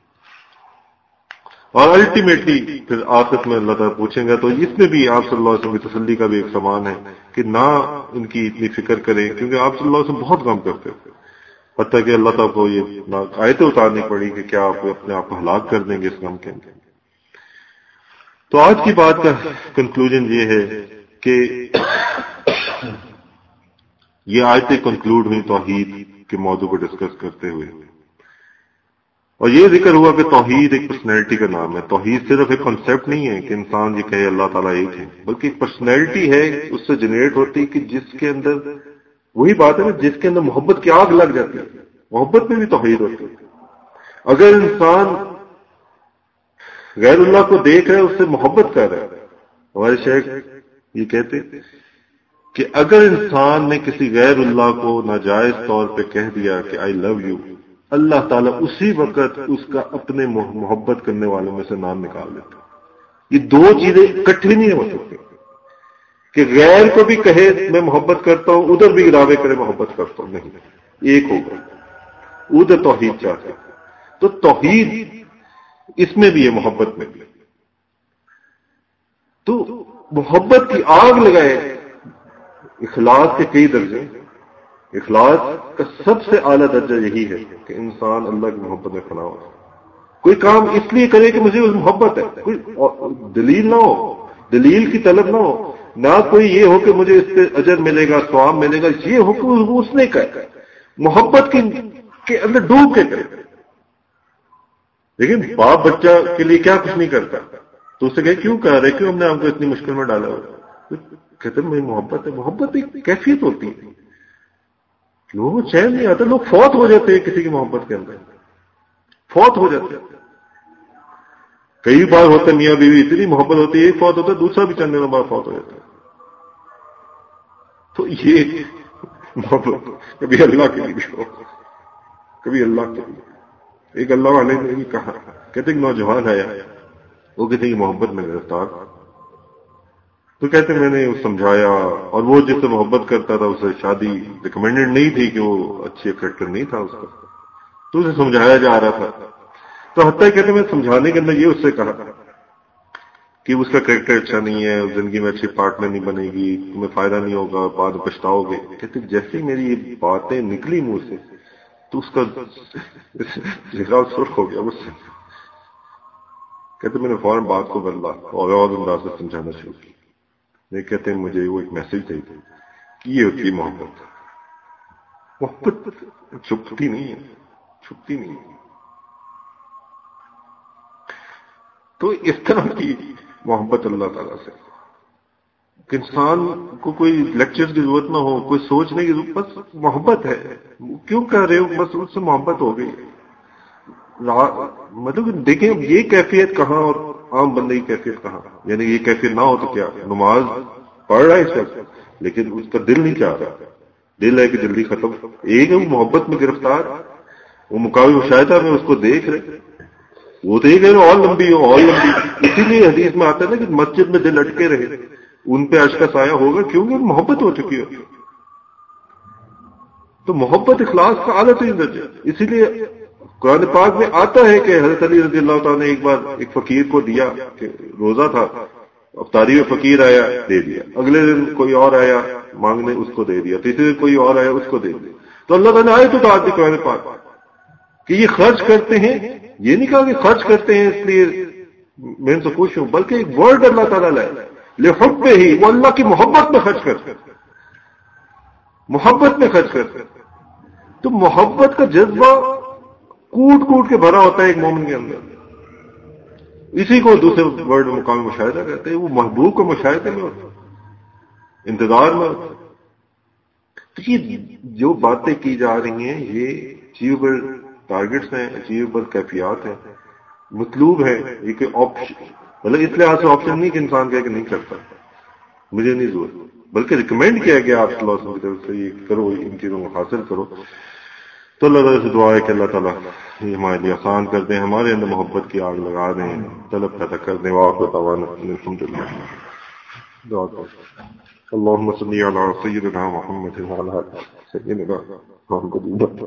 S1: اور الٹیمیٹلی پھر آخرت میں اللہ تعالیٰ پوچھیں گا۔ تو اس میں بھی آپ صلی اللہ علیہ وسلم کی تسلی کا بھی ایک سامان ہے کہ نہ ان کی اتنی فکر کریں، کیونکہ آپ صلی اللہ علیہ وسلم بہت کام کرتے تھے، حتیٰ کہ اللہ تعالیٰ کو یہ آیتیں اتارنی پڑی کہ کیا آپ اپنے آپ کو ہلاک کر دیں گے اس کام کے اندر۔ تو آج کی بات کا کنکلوژن یہ ہے کہ یہ آیتیں کنکلوڈ ہوئی توحید کے موضوع کو ڈسکس کرتے ہوئے، اور یہ ذکر ہوا کہ توحید ایک پرسنالٹی کا نام ہے۔ توحید صرف ایک کنسیپٹ نہیں ہے کہ انسان یہ کہے اللہ تعالیٰ ایک ہے، بلکہ ایک پرسنالٹی ہے، اس سے جنریٹ ہوتی کہ جس کے اندر وہی بات ہے نا، جس کے اندر محبت کی آگ لگ جاتی ہے، محبت میں بھی توحید ہوتی ہے۔ اگر انسان غیر اللہ کو دیکھ رہا ہے، اس سے محبت کر رہا ہے، ہمارے شیخ یہ کہتے کہ اگر انسان نے کسی غیر اللہ کو ناجائز طور پہ کہہ دیا کہ آئی لو یو، اللہ تعالیٰ اسی وقت اس کا اپنے محبت کرنے والوں میں سے نام نکال دیتا۔ یہ دو چیزیں اکٹھی نہیں ہو سکتی کہ غیر کو بھی کہے میں محبت کرتا ہوں، ادھر بھی ارادے کرے محبت کرتا ہوں، نہیں، ایک ہوگا، ادھر توحید چاہتے۔ تو توحید اس میں بھی ہے، محبت میں بھی۔ تو محبت کی آگ لگائے، اخلاص کے کئی درجے، اخلاص کا سب سے اعلیٰ درجہ یہی ہے کہ انسان اللہ کی محبت میں فنا ہو۔ کوئی کام اس لیے کرے کہ مجھے اس محبت ہے، کوئی دلیل نہ ہو، دلیل کی طلب نہ ہو، نہ کوئی یہ ہو کہ مجھے اس پہ اجر ملے گا، ثواب ملے گا، یہ ہو کہ اس نے کہا محبت کی کے اندر ڈوب کے کرے۔ لیکن باپ بچہ کے لیے کیا کچھ نہیں کرتا، تو اسے کہ کیوں کہہ رہے، کیوں ہم نے آپ کو اتنی مشکل میں ڈالا ہوا؟ کہتے ہیں محبت ہے، محبت ایک کیفیت ہوتی ہے، لوگوں کو چین نہیں آتا، لوگ فوت ہو جاتے ہیں کسی کی محبت کے اندر، فوت ہو جاتے ہیں۔ کئی بار ہوتا ہے میاں بیوی اتنی محبت ہوتی ہے، ایک فوت ہوتا ہے دوسرا بھی چند دنوں بعد فوت ہو جاتا ہے۔ تو یہ محبت کبھی اللہ کے لیے ہو، کبھی اللہ کے لیے۔ ایک اللہ والے نے یہ کہا، کہتے ایک نوجوان آیا، وہ کسی کی محبت میں گرفتار، تو کہتے میں نے سمجھایا، اور وہ جس سے محبت کرتا تھا اسے شادی ریکمینڈڈ نہیں تھی کہ وہ اچھی فیکٹر نہیں تھا اس کا، تو اسے سمجھایا جا رہا تھا۔ تو حتیٰ کہتے میں سمجھانے کے اندر یہ اس سے کہا کہ اس کا کریکٹر اچھا نہیں ہے، زندگی میں اچھی پارٹنر نہیں بنے گی، تمہیں فائدہ نہیں ہوگا، بعد میں پچھتاؤ گے۔ کہتے جیسے میری یہ باتیں نکلی منہ سے تو اس کا چہرہ سرخ ہو گیا مجھ سے۔ کہتے میں نے فوراً بات کو بدلا اور اور انداز سے سمجھانا شروع کیا۔ نہیں، کہتے ہیں مجھے وہ ایک میسج چاہیے کہ یہ ہوتی ہے محبت۔ محبت چھپتی نہیں ہے، چھپتی نہیں ہے۔ تو اس طرح کی محبت اللہ تعالیٰ سے، کہ انسان کو کوئی لیکچر کی ضرورت نہ ہو، کوئی سوچنے کی ضرورت، بس محبت ہے، کیوں کر رہے ہو، بس اس سے محبت ہو گئی. مطلب دیکھیں اب یہ کیفیت کہاں اور عام بندے کی کیفیت کہاں. یعنی یہ کیفیت نہ ہو تو کیا، نماز پڑھ رہا ہے اس وقت لیکن اس کا دل نہیں چاہ رہا، دل ہے کہ جلدی ختم. ایک ہے وہ محبت میں گرفتار، وہ مقامی مشاہدہ میں اس کو دیکھ رہے، وہ دیکھ رہے اور لمبی ہو اور لمبی. اسی لیے حدیث میں آتا ہے نا کہ مسجد میں دل اٹکے رہے، ان پہ عرش کا سایہ ہوگا، کیونکہ محبت ہو چکی ہو. تو محبت اخلاص کا اعلیٰ ترین درجہ. اسی لیے قرآن پاک میں آتا ہے کہ حضرت علی رضی اللہ تعالیٰ نے ایک بار ایک فقیر کو دیا، کہ روزہ تھا، افطاری میں فقیر آیا دے دیا، اگلے دن کوئی اور آیا مانگنے اس کو دے دیا، تیسرے دن کوئی اور آیا اس کو دے دیا. تو اللہ تعالیٰ نے آئے تو ڈال دی قرآن پاک کہ یہ خرچ کرتے ہیں. یہ نہیں کہا کہ خرچ کرتے ہیں اس لیے میں ان سے خوش ہوں، بلکہ ایک ورڈ اللہ تعالیٰ لائے لحب پہ ہی، وہ اللہ کی محبت میں خرچ کرتے ہیں، محبت میں خرچ کرتے ہیں. تو محبت کا جذبہ کوٹ کوٹ کے بھرا ہوتا ہے ایک مومن کے اندر. اسی کو دوسرے ورڈ میں مقامی مشاہدہ کہتے ہیں. وہ محبوب کا مشاہدے میں ہوتا ہے، انتظار میں ہوتا ہے. تو یہ جو باتیں کی جا رہی ہیں یہ اچیویبل ٹارگٹس ہیں، اچیویبل کیفیات ہیں، مطلوب ہے. یہ کہ آپشن، مطلب اس لحاظ سے آپشن نہیں کہ انسان کہے کہ نہیں کرتا مجھے نہیں ضرورت، بلکہ ریکمینڈ کیا گیا آپ صلی اللہ علیہ وسلم کی طرف سے یہ کرو، ان چیزوں کو حاصل کرو. تو اللہ تعالیٰ سے دعا ہے کہ اللہ تعالیٰ یہ ہمارے لیے آسان کر دیں، ہمارے اندر محبت کی آگ لگا دیں، طلب پیدا کر دیں. واقع توانا الحمد للہ. دعا کرو. اللهم صل على سيدنا محمد وعلى آل سيدنا محمد.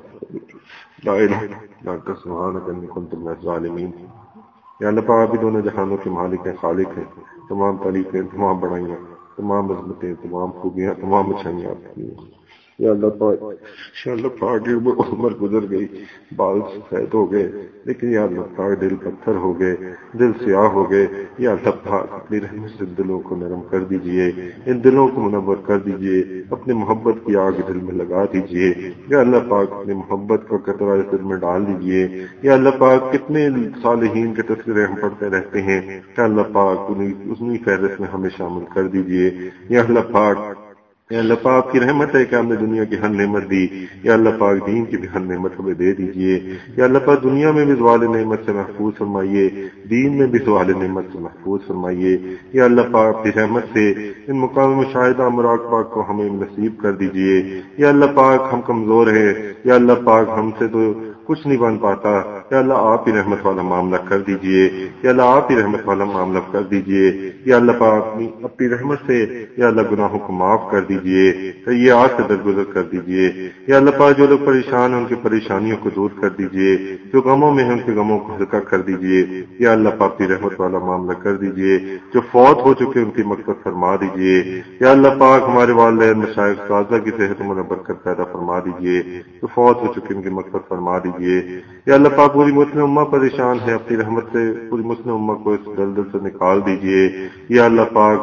S1: لا الہ الا انت سبحانک انی کنت من الظالمین. یا اللہ پاک بھی دونوں جہانوں کے مالک ہیں، خالق ہیں. تمام تعریفیں، تمام بڑائیاں، تمام عظمتیں، تمام خوبیاں، تمام اچھائیاں آپ کی ہیں. یا اللہ پاک، یا اللہ پاک عمر گزر گئی، بال سفید ہو گئے، لیکن یا اللہ پاک دل پتھر ہو گئے، دل سیاہ ہو گئے. یا اللہ پاک اپنی رحمت سے دلوں کو نرم کر دیجئے، ان دلوں کو منور کر دیجئے، اپنے محبت کی آگ دل میں لگا دیجئے. یا اللہ پاک اپنی محبت کا قطرہ اس دل میں ڈال دیجئے. یا اللہ پاک کتنے صالحین کے تذکرے ہم پڑھتے رہتے ہیں، یا اللہ پاک انہی فہرست میں ہمیں شامل کر دیجئے. یا اللہ پاک، یا اللہ پاک کی رحمت ہے کہ ہم نے دنیا کی ہر نعمت دی. یا اللہ پاک دین کی بھی ہر نعمت ہمیں دے دیجئے. یا اللہ پاک دنیا میں بھی زوال نعمت سے محفوظ فرمائیے، دین میں بھی زوال نعمت سے محفوظ فرمائیے. یا اللہ پاک اپنی رحمت سے ان مقام مشاہدہ مراقبہ کو ہمیں نصیب کر دیجئے. یا اللہ پاک ہم کمزور ہیں، یا اللہ پاک ہم سے تو کچھ نہیں بن پاتا. یا اللہ آپ ہی رحمت والا معاملہ کر دیجئے. یا اللہ آپ ہی رحمت والا معاملہ کر دیجئے. یا اللہ پاک اپنی رحمت سے یا اللہ گناہوں کو معاف کر دیجئے، یہ آج سے درگزر کر دیجئے. یا اللہ پاک جو لوگ پریشان ہیں ان کی پریشانیوں کو دور کر دیجئے، جو غموں میں ہیں ان کے غموں کو ہلکا کر دیجئے. یا اللہ پاک اپنی رحمت والا معاملہ کر دیجئے. جو فوت ہو چکے ان کی مغفرت فرما دیجئے. یا اللہ پاک ہمارے والدین مشائخ اساتذہ کی صحت و برکت پیدا فرما دیجئے، جو فوت ہو چکے ان کی مغفرت فرما دیجئے. یا اللہ پاک پوری مسلم امہ پریشان ہے، اپنی رحمت سے پوری مسلم امہ کو اس دلدل سے نکال دیجئے. یا اللہ پاک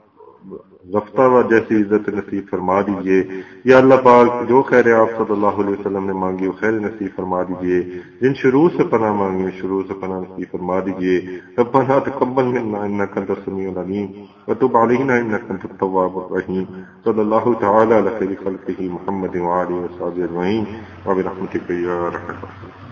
S1: رفتہ و جیسی عزت نصیب فرما دیجئے. یا اللہ پاک جو خیر آپ صلی اللہ علیہ وسلم نے مانگی وہ خیر نصیب فرما دیجئے. جن شروع سے پناہ مانگی شروع سے پناہ نصیب فرما دیجئے. ربنا تقبل منا انک انت السمیع العلیم وتب علینا انک انت التواب الرحیم. صلی اللہ تعالی علی خیر خلقہ محمد وآلہ وصحبہ اجمعین وبرحمتک یا ارحم الراحمین.